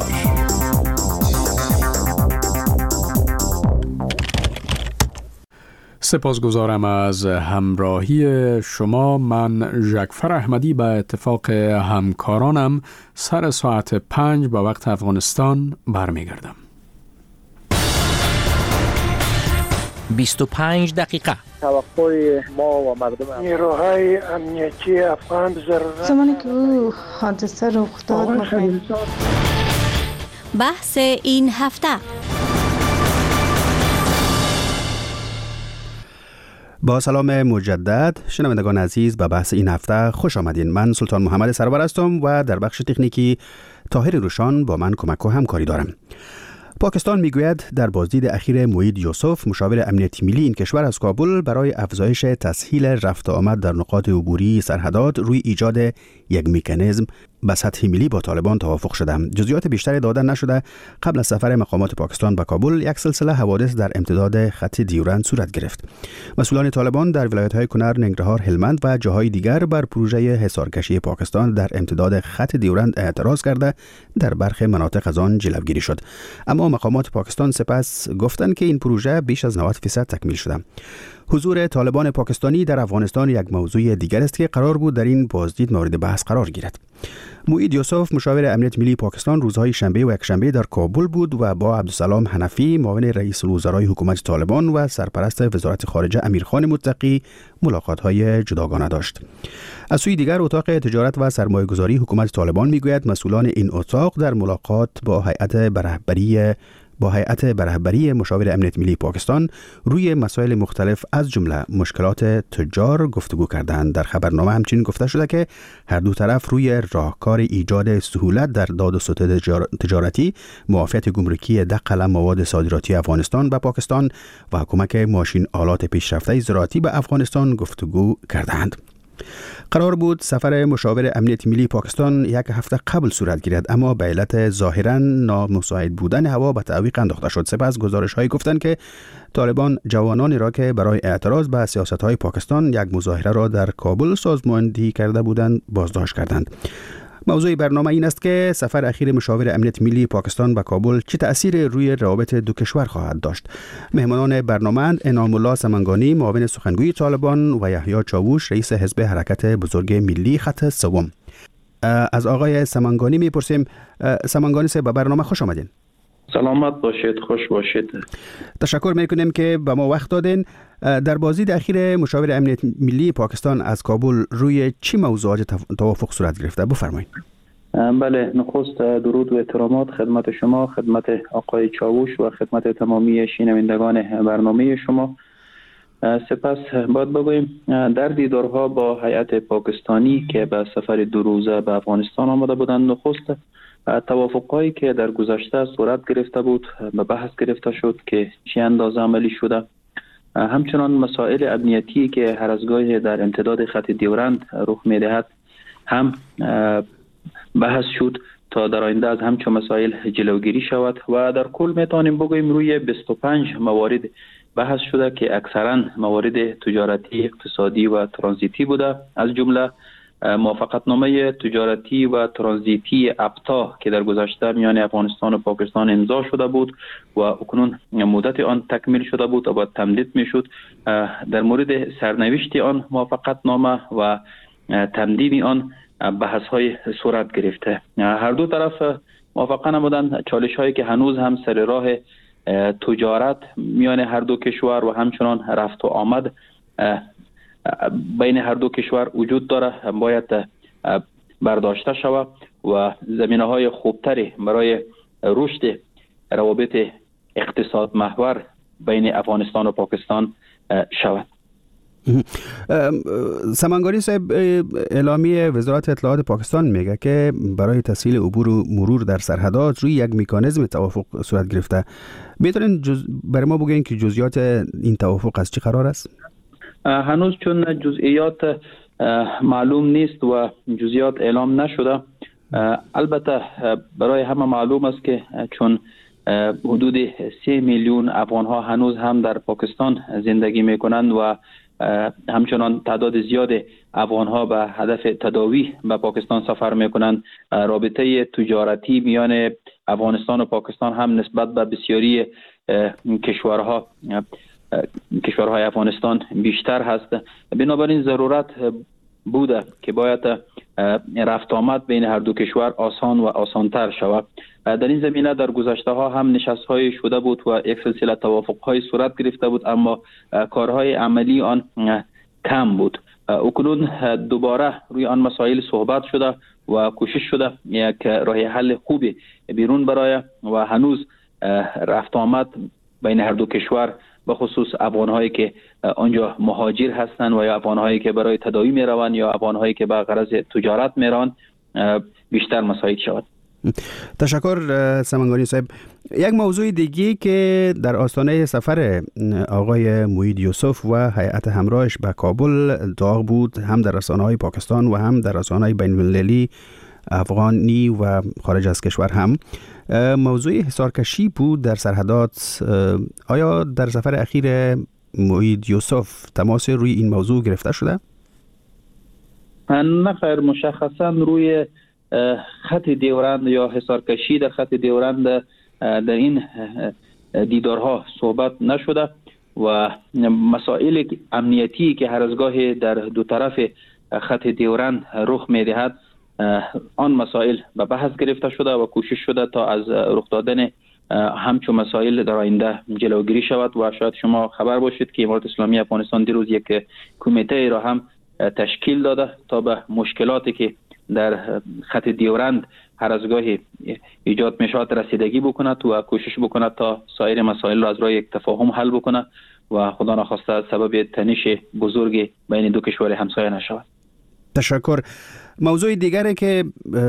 سپاسگزارم از همراهی شما. من ژکفر احمدی به اتفاق همکارانم سر ساعت 5 به وقت افغانستان برمیگردم. 25 دقیقه. توقع ما و مردم نیروهای امنیتی افغان ضرورت زمانی که او حادثه رخ داد بحث این هفته. با سلام مجدد شنوندگان عزیز، به بحث این هفته خوش آمدین. من سلطان محمد سرور هستم و در بخش تکنیکی طاهر روشان با من کمک و همکاری دارم. پاکستان میگوید در بازدید اخیر موید یوسف مشاور امنیتی ملی این کشور از کابل برای افزایش تسهیل رفت آمد در نقاط عبوری سرحدات روی ایجاد یک مکانیزم به سطح ملی با طالبان توافق شده. جزئیات بیشتری داده نشده. قبل از سفر مقامات پاکستان به کابل یک سلسله حوادث در امتداد خط دیورند صورت گرفت. مسئولان طالبان در ولایت‌های کنر، ننگرهار، هلمند و جاهای دیگر بر پروژه حصارکشی پاکستان در امتداد خط دیورند اعتراض کرده در برخی مناطق از آن جلوگیری شد. اما مقامات پاکستان سپس گفتند که این پروژه بیش از 90% تکمیل شده. حضور طالبان پاکستانی در افغانستان یک موضوع دیگر است که قرار بود در این بازدید مورد بحث قرار گیرد. موید یوسف مشاور امنیت ملی پاکستان روزهای شنبه و یکشنبه در کابل بود و با عبدالسلام حنفی معاون رئیس الوزرای حکومت طالبان و سرپرست وزارت خارجه امیرخان متقی ملاقات‌های جداگانه داشت. از سوی دیگر اتاق تجارت و سرمایه‌گذاری حکومت طالبان میگوید مسئولان این اتاق در ملاقات با هیئت برهبری مشاور امنیت ملی پاکستان روی مسائل مختلف از جمله مشکلات تجار گفتگو کردند. در خبرنامه همچنین گفته شده که هر دو طرف روی راهکار ایجاد سهولت در داد و ستد تجارتی، معافیت گمرکی دخل مواد صادراتی افغانستان به پاکستان و کمک ماشین آلات پیشرفته زراعتی به افغانستان گفتگو کردند. قرار بود سفر مشاور امنیت ملی پاکستان یک هفته قبل صورت گیرد، اما به علت ظاهراً نامساعد بودن هوا به تعویق انداخته شد. سپس گزارش‌هایی گفتند که طالبان جوانانی را که برای اعتراض به سیاست‌های پاکستان یک مظاهره را در کابل سازماندهی کرده بودند بازداشت کردند. موضوع برنامه این است که سفر اخیر مشاور امنیت ملی پاکستان به کابل چه تأثیر روی روابط دو کشور خواهد داشت. مهمانان برنامه انعام الله سمنگانی معاون سخنگوی طالبان و یحیی چاووش رئیس حزب حرکت بزرگ ملی خط سوم. از آقای سمنگانی میپرسیم. سمنگانی صاحب، به برنامه خوش آمدین. سلامت باشید، خوش باشید. تشکر میکنیم که به ما وقت دادین. در بازدید اخیر مشاور امنیت ملی پاکستان از کابل روی چی موضوعات توافق صورت گرفته؟ بفرمایید. بله، نخست درود و احترامات خدمت شما، خدمت آقای چاووش و خدمت تمامی شنوندگان برنامه شما. سپس باید بگوییم در دیدارها با هیئت پاکستانی که به سفر 2 روزه به افغانستان آمده بودند، نخست توافقایی که در گذشته صورت گرفته بود به بحث گرفته شد که چه اندازه عملی شده. همچنان مسائل امنیتی که هر از گاهی در امتداد خط دیورند رخ می‌دهد هم بحث شد تا در آینده از همچون مسائل جلوگیری شود و در کل میتونیم بگوییم روی 25 موارد بحث شده که اکثرا موارد تجارتی، اقتصادی و ترانزیتی بوده. از جمله موافقتنامه تجارتی و ترانزیتی ابتا که در گذشته میان افغانستان و پاکستان امضا شده بود و اکنون مدت آن تکمیل شده بود و باید تمدید میشد. در مورد سرنوشت آن موافقتنامه و تمدید آن بحث های صورت گرفته. هر دو طرف موافقه نمودند چالش هایی که هنوز هم سر راه تجارت میان هر دو کشور و همچنان رفت و آمد بین هر دو کشور وجود داره باید برداشته شود و زمینه های خوبتری برای رشد روابط اقتصاد محور بین افغانستان و پاکستان شود. سمنگاری صاحب، اعلامیه وزارت اطلاعات پاکستان میگه که برای تسهیل عبور و مرور در سرحدات روی یک مکانیزم توافق صورت گرفته. میتونین برای ما بگین که جزئیات این توافق از چه قرار است؟ هنوز چون جزئیات معلوم نیست و جزئیات اعلام نشده. البته برای همه معلوم است که چون حدود 3 میلیون افغان ها هنوز هم در پاکستان زندگی میکنند و همچنان تعداد زیاد افغان ها به هدف تداوی به پاکستان سفر میکنند، رابطه تجارتی میان افغانستان و پاکستان هم نسبت به بسیاری کشورهای افغانستان بیشتر هست. بنابراین ضرورت بوده که باید رفت آمد بین هر دو کشور آسان و آسانتر شود. در این زمینه در گذشته ها هم نشست های شده بود و یک سلسله توافق های صورت گرفته بود، اما کارهای عملی آن کم بود. اکنون دوباره روی آن مسائل صحبت شده و کوشش شده یک راه حل خوبی بیرون برای و هنوز رفت آمد بین هر دو کشور به خصوص افغان‌هایی که آنجا مهاجر هستند و یا افغان‌هایی که برای تداوی می‌روند یا افغان‌هایی که به غرض تجارت می‌روند بیشتر مساعد شود. تشکر سمنگانی صاحب. یک موضوع دیگه که در آستانه سفر آقای موید یوسف و هیئت همراهش به کابل داغ بود، هم در رسانه‌های پاکستان و هم در رسانه‌های بین‌المللی افغانی و خارج از کشور هم، موضوع حصارکشی بود در سرحدات. آیا در سفر اخیر موید یوسف تماس روی این موضوع گرفته شده؟ نه خیر، مشخصا روی خط دیورند یا حصارکشی در خط دیورند در این دیدارها صحبت نشده و مسائل امنیتی که هر از گاهی در دو طرف خط دیورند رخ می‌دهد آن مسائل به بحث گرفته شده و کوشش شده تا از رخ دادن همچون مسائل در آینده جلوگیری شود. و شاید شما خبر باشید که امارات اسلامی افغانستان دیروز یک کمیته را هم تشکیل داده تا به مشکلاتی که در خط دیورند هر از گاهی ایجاد میشود رسیدگی بکند و کوشش بکند تا سایر مسائل را از راه یک تفاهم حل بکند و خدا نخواسته سبب تنش بزرگ بین دو کشور همسایه نشود. تشکر. موضوع دیگری که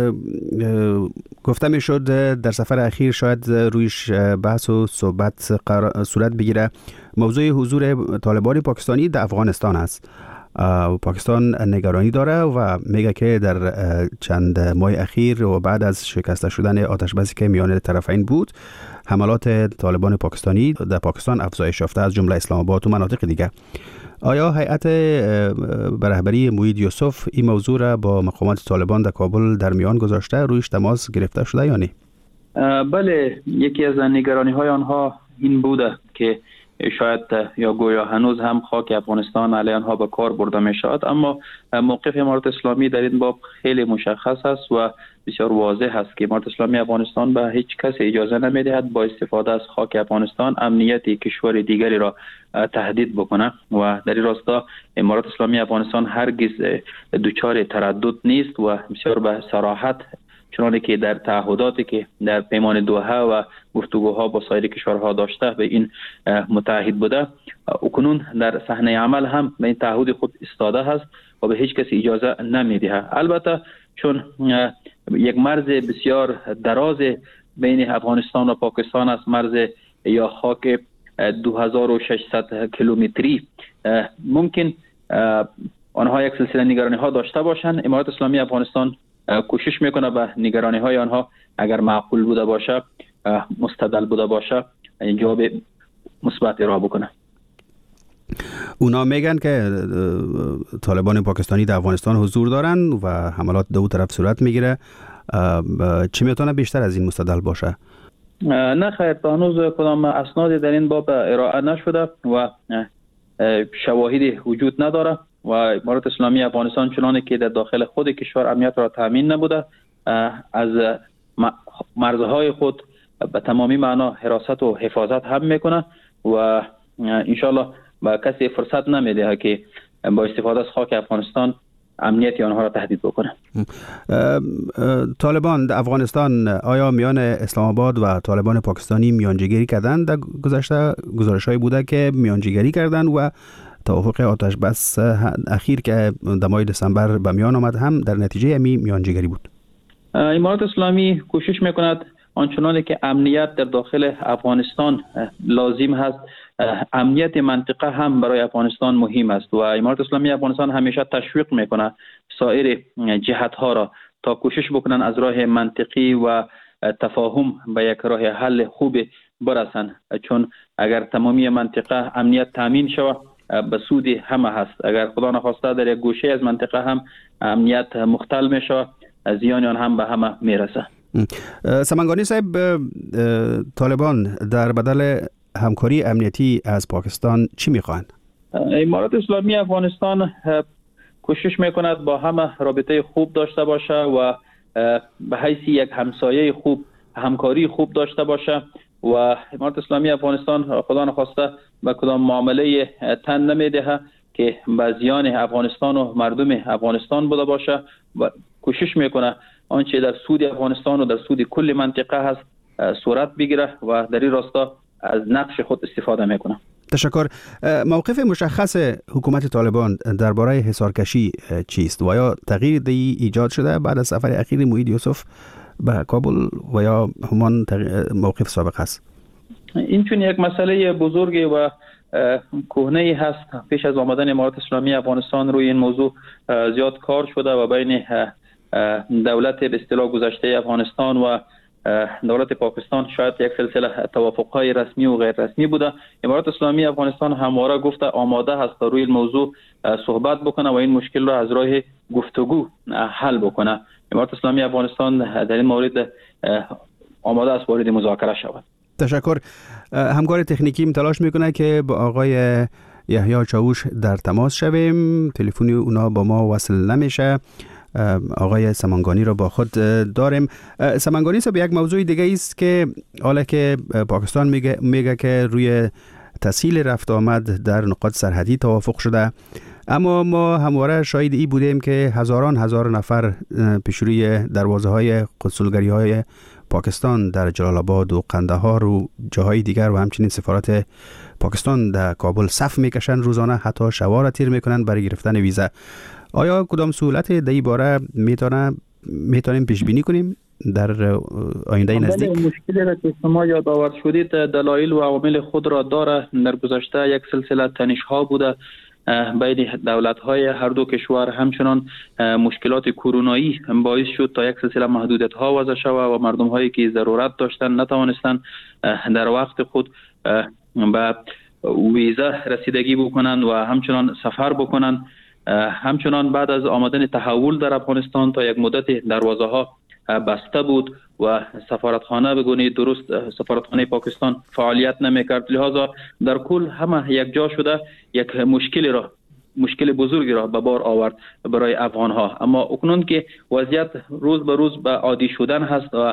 گفته می شد در سفر اخیر شاید رویش بحث و صحبت صورت بگیره، موضوع حضور طالبان پاکستانی در افغانستان است. پاکستان نگرانی داره و میگه که در چند ماه اخیر و بعد از شکسته شدن آتش‌بسی که میان طرفین بود، حملات طالبان پاکستانی در پاکستان افزایش یافته، از جمله اسلام آباد و مناطق دیگه. آیا هیئت به رهبری موید یوسف این موضوع را با مقامات طالبان در کابل در میان گذاشته، رویش تماس گرفته شده یا نه؟ بله، یکی از نگرانی های آنها این بوده که شاید یا گویا هنوز هم خاک افغانستان علیه آنها به کار برده می شود، اما موقف امارات اسلامی در این باب خیلی مشخص است و بسیار واضح است که امارات اسلامی افغانستان به هیچ کس اجازه نمیدهد با استفاده از خاک افغانستان امنیت کشور دیگری را تهدید بکنه و در این راستا امارات اسلامی افغانستان هرگز دچار تردد نیست و بسیار به صراحت، چنانه که در تعهداتی که در پیمان دوحه و گفتگوها با سایر کشورها داشته به این متعهد بوده، اکنون در صحنه عمل هم به این تعهد خود ایستاده هست و به هیچ کس اجازه نمیده. البته چون یک مرز بسیار دراز بین افغانستان و پاکستان است، مرز یا خاک 2600 کیلومتری. ممکن آنها یک سلسله نگرانی ها داشته باشند. امارات اسلامی افغانستان کوشش میکنه به نگرانی های آنها اگر معقول بوده باشه، مستدل بوده باشه، جواب مثبت ارائه بکنه. اونا میگن که طالبان پاکستانی در افغانستان حضور دارن و حملات دو طرف صورت میگیره. چی میتونه بیشتر از این مستدل باشه؟ نه خیر، تا هنوز کدام اسنادی در این باب ارائه نشده و شواهدی وجود نداره و امارات اسلامی افغانستان چنانه که در داخل خود کشور امنیت را تامین نبوده، از مرزهای خود به تمامی معنا حراست و حفاظت هم میکنه و انشالله با کسی فرصت نمیده که با استفاده از خاک افغانستان امنیت آنها را تهدید بکنه. طالبان در افغانستان آیا میان اسلام آباد و طالبان پاکستانی میانجیگری کردن؟ در گذشته گزارش‌هایی بوده که میانجیگری کردن و توافق آتش بس اخیر که در ماه دسامبر به میان آمد هم در نتیجه میانجیگری بود. امارات اسلامی کوشش میکند آنچنانی که امنیت در داخل افغانستان لازم هست، امنیت منطقه هم برای افغانستان مهم است و امارات اسلامی افغانستان همیشه تشویق میکنه سایر جهت ها را تا کوشش بکنن از راه منطقی و تفاهم به یک راه حل خوب برسن، چون اگر تمامی منطقه امنیت تامین شود به سود همه هست. اگر خدا نخواسته در یک گوشه از منطقه هم امنیت مختل می شود، زیان آن هم به همه میرسه. سمنگانی صاحب، طالبان در بدل همکاری امنیتی از پاکستان چی میخواهند؟ امارات اسلامی افغانستان کوشش میکند با همه رابطه خوب داشته باشه و به حیث یک همسایه خوب همکاری خوب داشته باشه و امارات اسلامی افغانستان خدا نخواسته به کدام معامله تن نمیده که به زیان افغانستان و مردم افغانستان بوده باشه و کوشش میکنه آنچه در سود افغانستان و در سود کل منطقه هست صورت بگیره و در این راستا از نقش خود استفاده میکنه. تشکر. موقف مشخص حکومت طالبان درباره حصارکشی چیست و یا تغییر دی ایجاد شده بعد از سفر اخیر موحید یوسف به کابل و یا همان موقف سابق است؟ این چون یک مسئله بزرگی و کهنه‌ای هست. پیش از آمدن امارات اسلامی افغانستان روی این موضوع زیاد کار شده و بین دولت به اصطلاح گذشته افغانستان و دولت پاکستان شاید یک سلسله توافق‌های رسمی و غیر رسمی بوده. امارات اسلامی افغانستان همواره گفته آماده است تا روی این موضوع صحبت بکنه و این مشکل را از راه گفتگو حل بکنه. امارات اسلامی افغانستان در این مورد آماده است وارد مذاکره شود. تشکر. همکار تکنیکی تلاش میکنه که با آقای یحیی چاوش در تماس شویم. تلفنی اونا با ما وصل نمیشه. آقای سمنگانی را با خود داریم. سمنگانی صاحب، یک موضوع دیگه است که حالا که پاکستان میگه که روی تسهیل رفت آمد در نقاط سرحدی توافق شده، اما ما همواره شاهد ای بودیم که هزار نفر پیش روی دروازه های کنسولگری های پاکستان در جلال آباد و قندهار و جاهای دیگر و همچنین سفارت پاکستان در کابل صف میکشن روزانه، حتی شبا را تیر میکنن برای گرفتن ویزا. آیا کدام سهولت در این باره میتونیم پیش بینی کنیم در آینده نزدیک؟ مشکلی را که شما یادآور شدید دلایل و عوامل خود را داره. در گذشته یک سلسله تنش‌ها بوده بین دولت‌های هر دو کشور، همچنان مشکلات کرونایی باعث شد تا یک سلسله محدودیت‌ها وضع شود و مردم‌هایی که ضرورت داشتن نتوانستن در وقت خود به ویزا رسیدگی بکنن و همچنان سفر بکنن. همچنان بعد از آمدن تحول در افغانستان تا یک مدت دروازه‌ها بسته بود و سفارتخانه به گونه درست سفارتخانه پاکستان فعالیت نمی‌کرد. لذا در کل همه یک جا شده یک مشکل بزرگی را به بار آورد برای افغان‌ها. اما اکنون که وضعیت روز به روز به عادی شدن هست و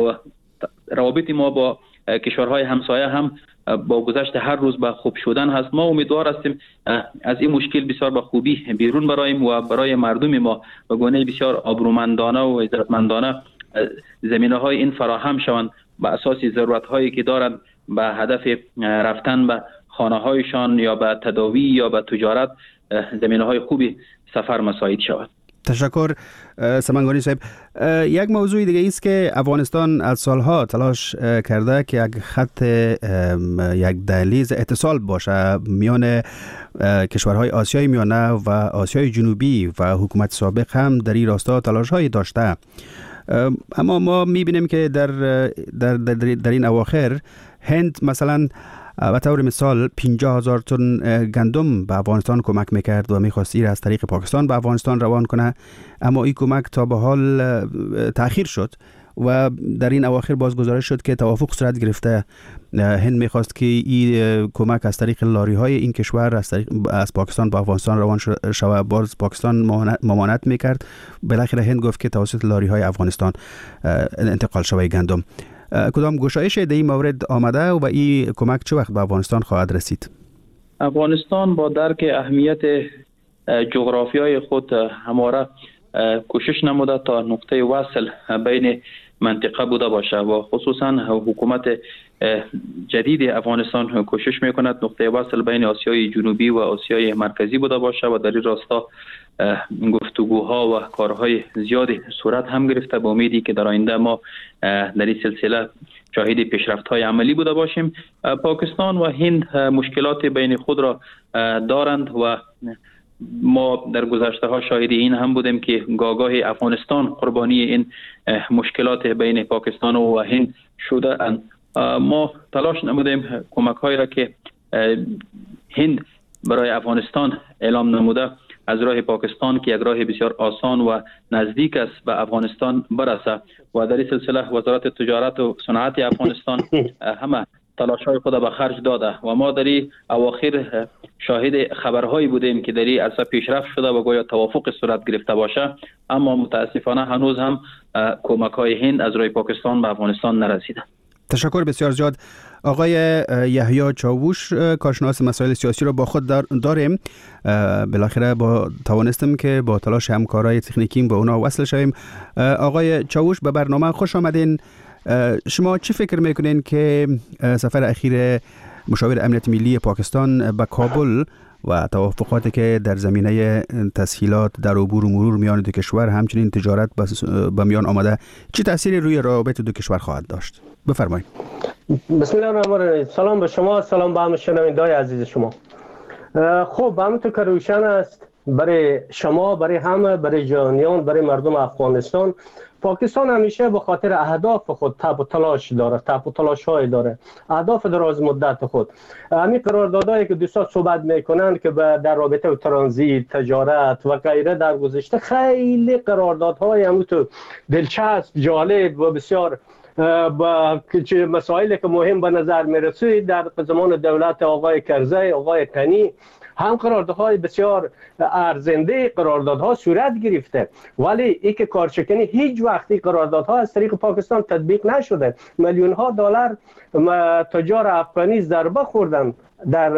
روابط ما با کشورهای همسایه هم با گذشت هر روز به خوب شدن هست، ما امیدوار هستیم از این مشکل بسیار به خوبی بیرون براییم و برای مردم ما به گونه بسیار آبرومندانه و عزتمندانه زمینه‌های این فراهم شوند به اساس ضرورت‌هایی که دارند به هدف رفتن به خانه‌هایشان یا به تداوی یا به تجارت. زمینه‌های خوبی سفر مساعد شود. تشکر سمنگانی صاحب. یک موضوع دیگه است که افغانستان از سالها تلاش کرده که یک خط یک دهلیز اتصال باشه میان کشورهای آسیای میانه و آسیای جنوبی و حکومت سابق هم در این راستا تلاش‌هایی داشته، اما ما می‌بینیم که در این اواخر هند مثلا به طور مثال 50,000 تن گندم به افغانستان کمک میکرد و میخواست این از طریق پاکستان به افغانستان روان کنه، اما این کمک تا به حال تأخیر شد و در این اواخر باز گزارش شد که توافق صورت گرفته. هند میخواست که این کمک از طریق لاری های این کشور از پاکستان به افغانستان روان شود، باز پاکستان ممانعت میکرد. بالاخره هند گفت که توسط لاری های افغانستان انتقال شود گندم. کدام گشایش در این مورد آمده و این کمک چه وقت به افغانستان خواهد رسید؟ افغانستان با درک اهمیت جغرافیای خود همواره کوشش نموده تا نقطه وصل بین منطقه بوده باشه و خصوصا حکومت جدید افغانستان کوشش میکند نقطه وصل بین آسیای جنوبی و آسیای مرکزی بوده باشه و در این راستا گفتگوها و کارهای زیادی صورت هم گرفته با امیدی که در آینده ما در این سلسله شاهد پیشرفت‌های عملی بوده باشیم. پاکستان و هند مشکلات بین خود را دارند و ما در گذشته ها شاهد این هم بودیم که گاهی افغانستان قربانی این مشکلات بین پاکستان و هند شده. ما تلاش نمودیم کمک هایی را که هند برای افغانستان اعلام نموده از راه پاکستان که یک راه بسیار آسان و نزدیک است به افغانستان برسه و در این سلسله وزارت تجارت و صنعت افغانستان همه تلاش‌های خود به خرج داده و ما در این اواخر شاهد خبرهایی بودیم که در این عرصه پیشرفت شده و گویا توافق صورت گرفته باشه، اما متاسفانه هنوز هم کمک‌های هند از راه پاکستان به افغانستان نرسیده. تشکر بسیار زیاد. آقای یحیی چاووش، کارشناس مسائل سیاسی را با خود داریم. بالاخره توانستیم که با تلاش همکارای تکنیکی به اونا وصل شویم. آقای چاووش، به برنامه خوش آمدین. شما چی فکر میکنین که سفر اخیر مشاور امنیت ملی پاکستان به کابل و توافقاتی که در زمینه تسهیلات در عبور و مرور میان دو کشور همچنین تجارت به میان آمده چی تأثیری روی روابط دو کشور خواهد داشت؟ بفرمایید. بسم الله الرحمن الرحیم. سلام به شما، سلام به همه شنوندگان عزیز شما. خب همونطور که روشن است برای شما، برای همه، برای جهانیان، برای مردم افغانستان، پاکستان همیشه به خاطر اهداف خود تب و تلاش داره، اهداف دراز مدت خود. همین قراردادهایی که دوستان صحبت میکنن که در رابطه ترانزیت، تجارت و غیره در گذشته خیلی قراردادهای همونطور دلچسب، جالب و بسیار با مسائلی که مهم به نظر میرسید در زمان دولت آقای کرزی، آقای غنی هم قراردادهای بسیار ارزنده قراردادها صورت گرفته، ولی ای که کارشکنی هیچ وقتی قراردادها از طریق پاکستان تطبیق نشده. میلیون ها دلار تجار افغانی ضربه خوردن در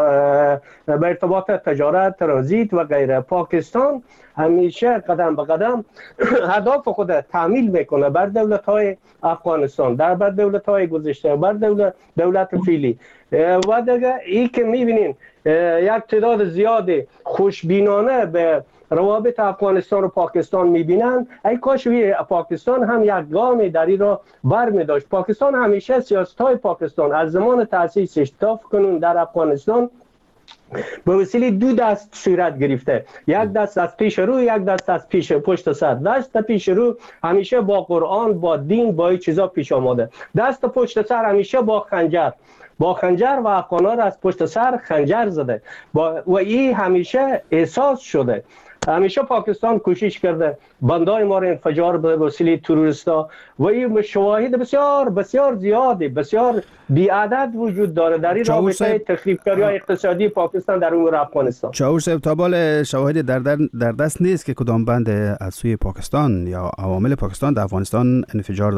به ارتباط تجارت، ترانزیت و غیره. پاکستان همیشه قدم به قدم اهداف خود تعمیل میکنه بر دولت‌های افغانستان، بر دولت‌های گذشته، بر دولت فعلی. و دیگه ای که میبینین یک تعداد زیادی خوشبینانه به روابط افغانستان و پاکستان میبینن، ای کاش پاکستان هم یک گامی در این را برمی داشت. پاکستان همیشه سیاست‌های پاکستان از زمان تأسیسش تا کنون در افغانستان به وسیله دو دست صورت گرفته، یک دست از پیش رو، یک دست از پشت سر. دست پیش رو همیشه با قرآن، با دین، با این چیزا پیش آمده. دست پشت سر همیشه با خنجر و افغان‌ها را از پشت سر خنجر زده و این همیشه احساس شده. همیشه پاکستان کوشش کرده بندای ما را انفجار به وسیله تروریستا و این شواهد بسیار بسیار زیادی، بسیار بی‌عدد وجود داره در این رابطه تخریبکاری‌های اقتصادی پاکستان در امور افغانستان. چاوش صاحب، تا بال شواهد در دست نیست که کدام بند از سوی پاکستان یا عوامل پاکستان در افغانستان انفجار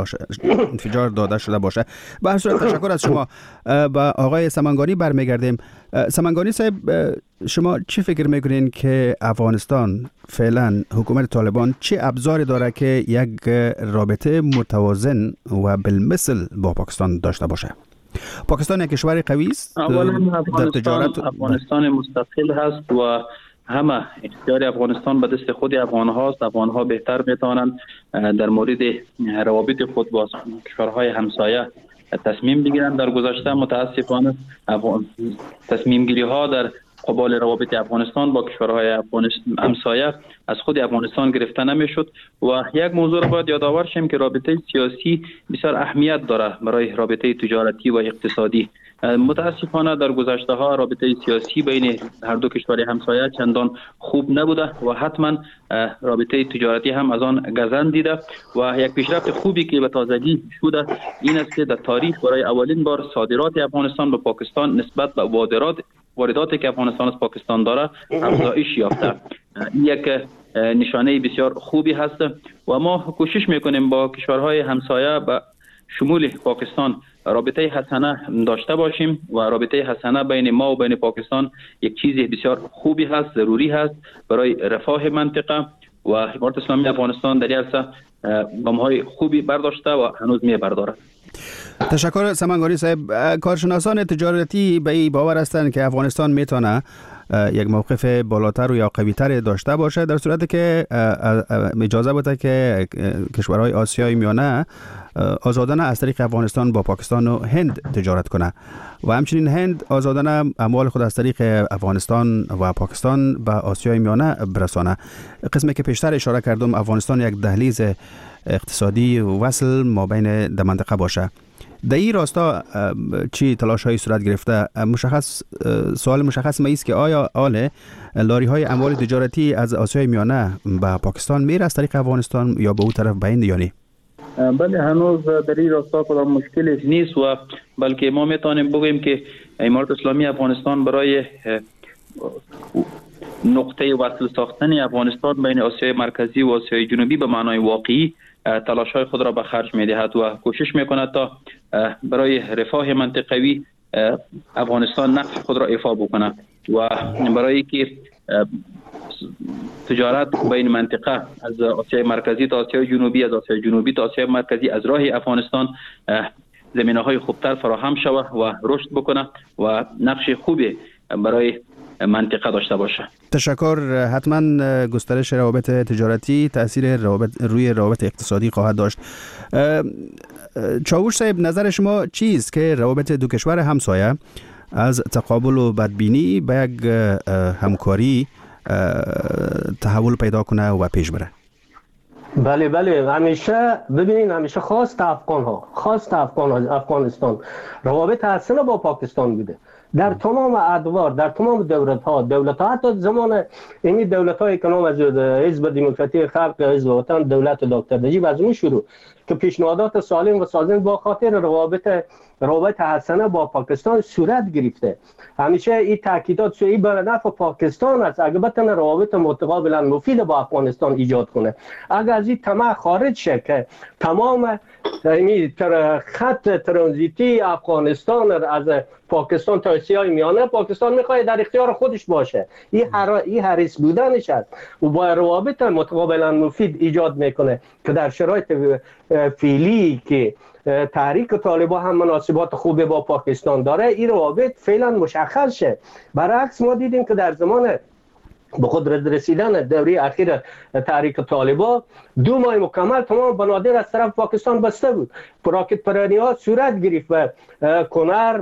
داده شده باشه. به هر صورت تشکر از شما. با آقای سمنگانی برمیگردیم. سمنگانی صاحب، شما چی فکر میکنین که افغانستان فعلا حکومت طالبان چه ابزاری داره که یک رابطه متوازن و بالمثل با پاکستان داشته باشه؟ پاکستان یک کشور قوی است اولا در تجارت. افغانستان مستقل هست و همه اختیار افغانستان به دست خود افغان هاست. افغان ها بهتر میتوانند در مورد روابط خود با کشورهای همسایه تصمیم بگیرند. در گذشته متاسفانه تصمیم گیری ها در قبال روابط افغانستان با کشورهای همسایه از خود افغانستان گرفته نمیشد و یک موضوع را باید یادآور شیم که رابطه سیاسی بسیار اهمیت داره برای رابطه تجارتی و اقتصادی. متاسفانه در گذشته ها رابطه سیاسی بین هر دو کشور همسایه چندان خوب نبوده و حتما رابطه تجارتی هم از آن گزند دیده و یک پیشرفت خوبی که به تازگی شده این است که در تاریخ برای اولین بار صادرات افغانستان به پاکستان نسبت به وارداتی که افغانستان از پاکستان داره افزایش یافته. این یک نشانه بسیار خوبی هست و ما کوشش میکنیم با کشورهای همسایه به شمول پاکستان رابطه حسنه داشته باشیم و رابطه حسنه بین ما و بین پاکستان یک چیز بسیار خوبی هست، ضروری هست برای رفاه منطقه و امارت اسلامی افغانستان در این گام‌های خوبی برداشته و هنوز می‌بردارد. تشکر سمنگاری صاحب. کارشناسان تجارتی به این باور هستند که افغانستان میتونه یک موقف بالاتر و یا قوی‌تر داشته باشه در صورتی که اجازه بده که کشورهای آسیای میانه آزادانه از طریق افغانستان با پاکستان و هند تجارت کنه و همچنین هند آزادانه اموال خود از طریق افغانستان و پاکستان به آسیای میانه برسانه. قسمی که پیشتر اشاره کردم افغانستان یک دهلیز اقتصادی وصل ما بین در منطقه باشه. در این راستا چی تلاش های صورت گرفته؟ سوال مشخص ما است که آیا لاری های اموال تجارتی از آسیای میانه به پاکستان میره از طریق افغانستان یا به اون طرف به هند یا نه؟ بله هنوز در این راستا کدام مشکلی نیست و بلکه ما میتونیم بگوییم که امارت اسلامی افغانستان برای نقطه وصل ساختن افغانستان بین آسیای مرکزی و آسیای جنوبی به معنای واقعی تلاش‌های خود را به خرج می‌دهد و کوشش می‌کند تا برای رفاه منطقوی افغانستان نقش خود را ایفا بکند و برای که تجارت بین منطقه از آسیای مرکزی تا آسیای جنوبی، از آسیای جنوبی تا آسیای مرکزی از راه افغانستان زمینه‌های خوبتر فراهم شود و رشد بکنه و نقش خوبی برای منطقه داشته باشه. تشکر. حتما گسترش روابط تجارتی تاثیر روی روابط اقتصادی خواهد داشت. چاوش صاحب نظر شما چیست که روابط دو کشور همسایه از تقابل و بدبینی به یک همکاری تحول پیدا کنه و پیش بره؟ بله همیشه ببینید همیشه خواست افغانستان روابط حسنه با پاکستان بوده در تمام ادوار، در تمام دولت ها حتی زمان این دولت های که نام از حزب دموکراتی خلق، حزب وطن، دولت دکتر نجیب از اون شروع که پیشنهادات سالم و سازنده با خاطر روابط حسنه با پاکستان صورت گرفته. همیشه این تاکیدات سوی بر نفع پاکستان است اگه بتونه روابط متقابلا مفید با افغانستان ایجاد کنه. اگر از این طمع خارج شه که تمام خط ترانزیتی افغانستان از پاکستان تا آسیای میانه پاکستان میخواد در اختیار خودش باشه، این حریص بودنش است و با روابط متقابلا مفید ایجاد میکنه که در شرایط فعلی که تحریک طالبان هم مناسبات خوبی با پاکستان داره این روابط فعلا مشخص شه. برعکس ما دیدیم که در زمان به خود رسیدن دوره اخیر تحریک طالبان 2 ماه مکمل تمام بنادر از طرف پاکستان بسته بود. راکت پرانی ها صورت گرفت و کنر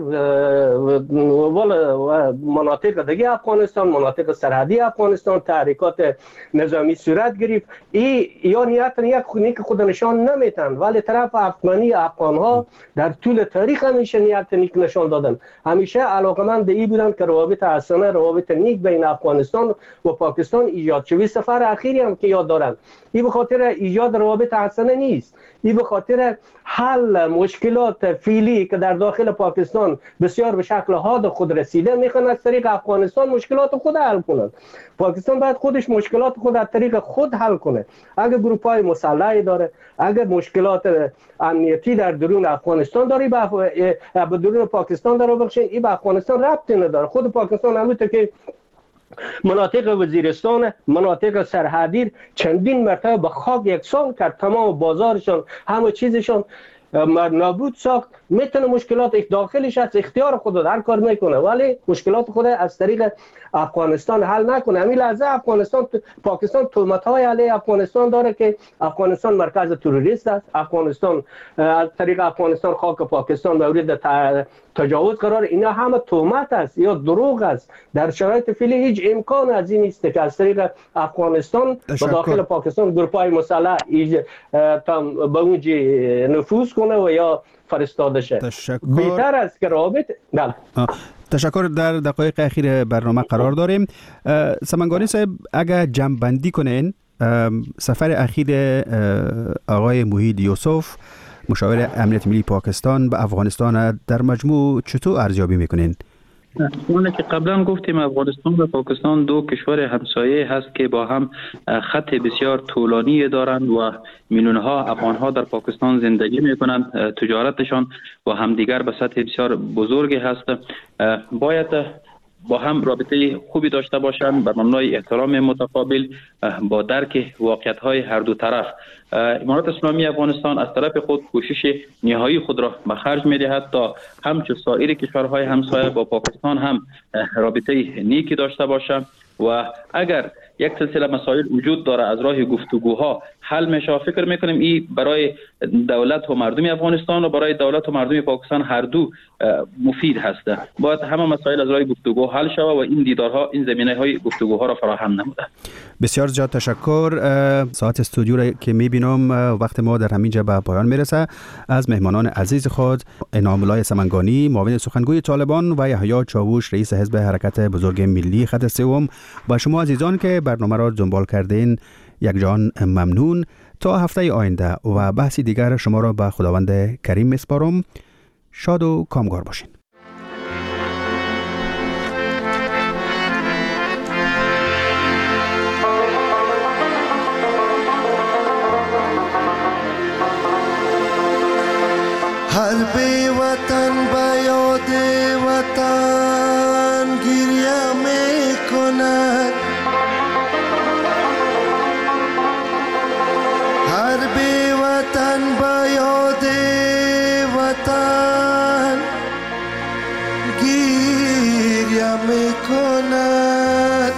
و مناطق دیگه افغانستان، مناطق سرحدی افغانستان تحریکات نظامی صورت گرفت. یا نیت یک خود نشان نمیتن ولی طرف افغان ها در طول تاریخ همیشه نیت نیک نشان دادن، همیشه علاقمند به این بودن که روابط حسنه، روابط نیک بین افغانستان و پاکستان ایجاد شد. سفر اخیری هم که یاد دارن این به خاطر ایجاد روابط حسنه نیست، این به خاطر حل مشکلات فعلی که در داخل پاکستان بسیار به شکل حاد خود رسیده میخوان از طریق افغانستان مشکلات خود حل کنند. پاکستان باید خودش مشکلات خود از طریق خود حل کنه. اگر گروپ‌های مسلحی داره، اگر مشکلات امنیتی در درون افغانستان داره به درون پاکستان داره بخشین این به افغانستان ربطی نداره. خود پاکستان همونطور که مناطق وزیرستان، مناطق سرحدی چندین مرتبه به خاک یکسان کرد، تمام بازارشان همه چیزشان نابود ساخت، میتونه مشکلات داخلش از اختیار خود هر کار میکنه، ولی مشکلات خود از طریق افغانستان حل نکنه. همین لحظه پاکستان تهمت‌های علیه افغانستان داره که افغانستان مرکز تروریست است، افغانستان از طریق افغانستان خاک پاکستان مورد تجاوز قرار. اینا همه تهمت است یا دروغ است. در شرایط فعلی هیچ امکان از این نیست که از طریق افغانستان به داخل پاکستان گروه‌های مسلح به اونجا نفوذ کنه و یا فرستاده شه. بهتر است که رابط تشکر. در دقایق اخیر برنامه قرار داریم. سمنگانی صاحب، اگر جمع‌بندی کنین سفر اخیر آقای موحید یوسف مشاور امنیت ملی پاکستان به افغانستان در مجموع چطور ارزیابی میکنین؟ اونه که قبلا گفتیم افغانستان و پاکستان دو کشور همسایه هست که با هم خط بسیار طولانی دارند و میلیون ها افغان ها در پاکستان زندگی میکنند. تجارتشان با همدیگر به سطح بسیار بزرگی هست. باید با هم رابطه خوبی داشته باشند بر مبنای احترام متقابل با درک واقعیت‌های هر دو طرف. امارات اسلامی افغانستان از طرف خود کوشش نهایی خود را به خرج می‌دهد تا همچون سایر کشورهای همسایه با پاکستان هم رابطه نیکی داشته باشند و اگر یک سلسله مسائل وجود داره از راه گفتگوها حل میشه. فکر میکنیم این برای دولت و مردم افغانستان و برای دولت و مردم پاکستان هر دو مفید هست. باید همه مسائل از راه گفتگو حل شود و این دیدارها این زمینه‌های گفتگوها را فراهم نموده. بسیار زیاد تشکر. ساعت استودیو را که میبینم وقت ما در همینجا به پایان میرسه. از مهمانان عزیز خود انعام الله سمنگانی معاون سخنگوی طالبان و یحیی چاووش رئیس حزب حرکت بزرگ ملی خط سوم با شما عزیزان که برنامه را دنبال کردین یک جان ممنون. تا هفته آینده و بحثی دیگر شما را به خداوند کریم میسپارم. شاد و کامگار باشین. هر بی وطن به یاد وطن گریه می کند، هر بی وطن به یاد وطن گریه می کند.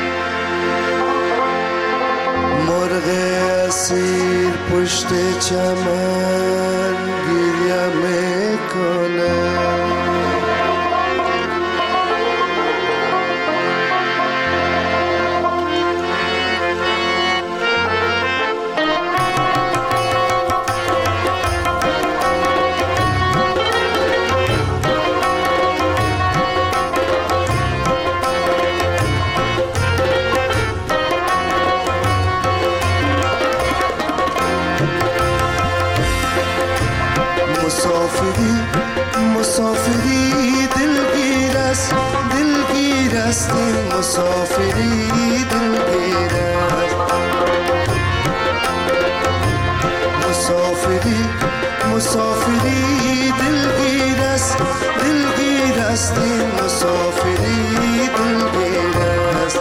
مرغ اسیر پشت چمن گریه می کند. مسافری دلگیر است، دلگیر است مسافری دلگیر است. مسافری دلگیر است، دلگیر است مسافری دلگیر است.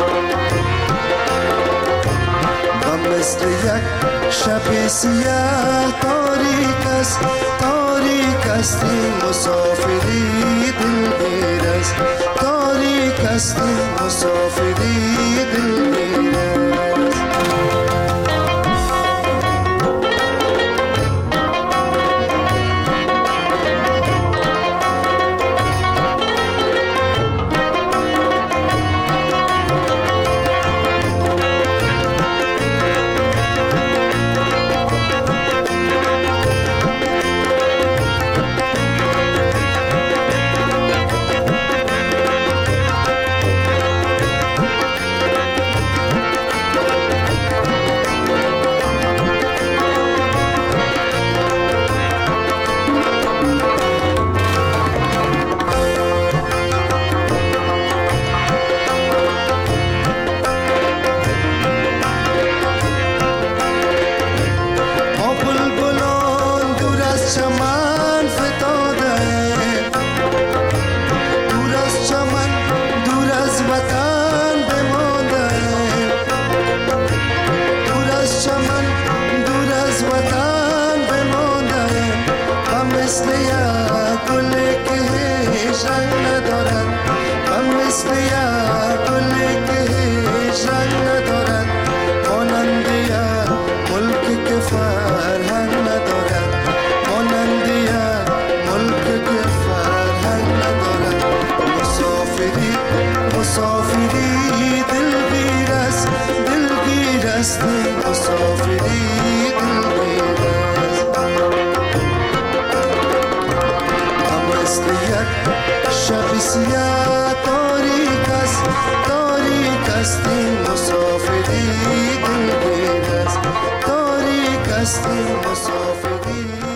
و مثل یک شب سیاه تاریک است، تاریک است مسافری دلگیر است، تاریک است مسافری دلگیر است. دور از وطن بمانده، مثل یک گلی که هیچ رنگ ندارد، مانند یک ملک که فرهنگ ندارد، مانند یک ملک که فرهنگ ندارد. مسافری مسافری دلگیر است، دلگیر است مسافری دلگیر است. مثل یک شب سیاه تاریک است، تاریک است این مسافری دلگیر است، تاریک است این مسافری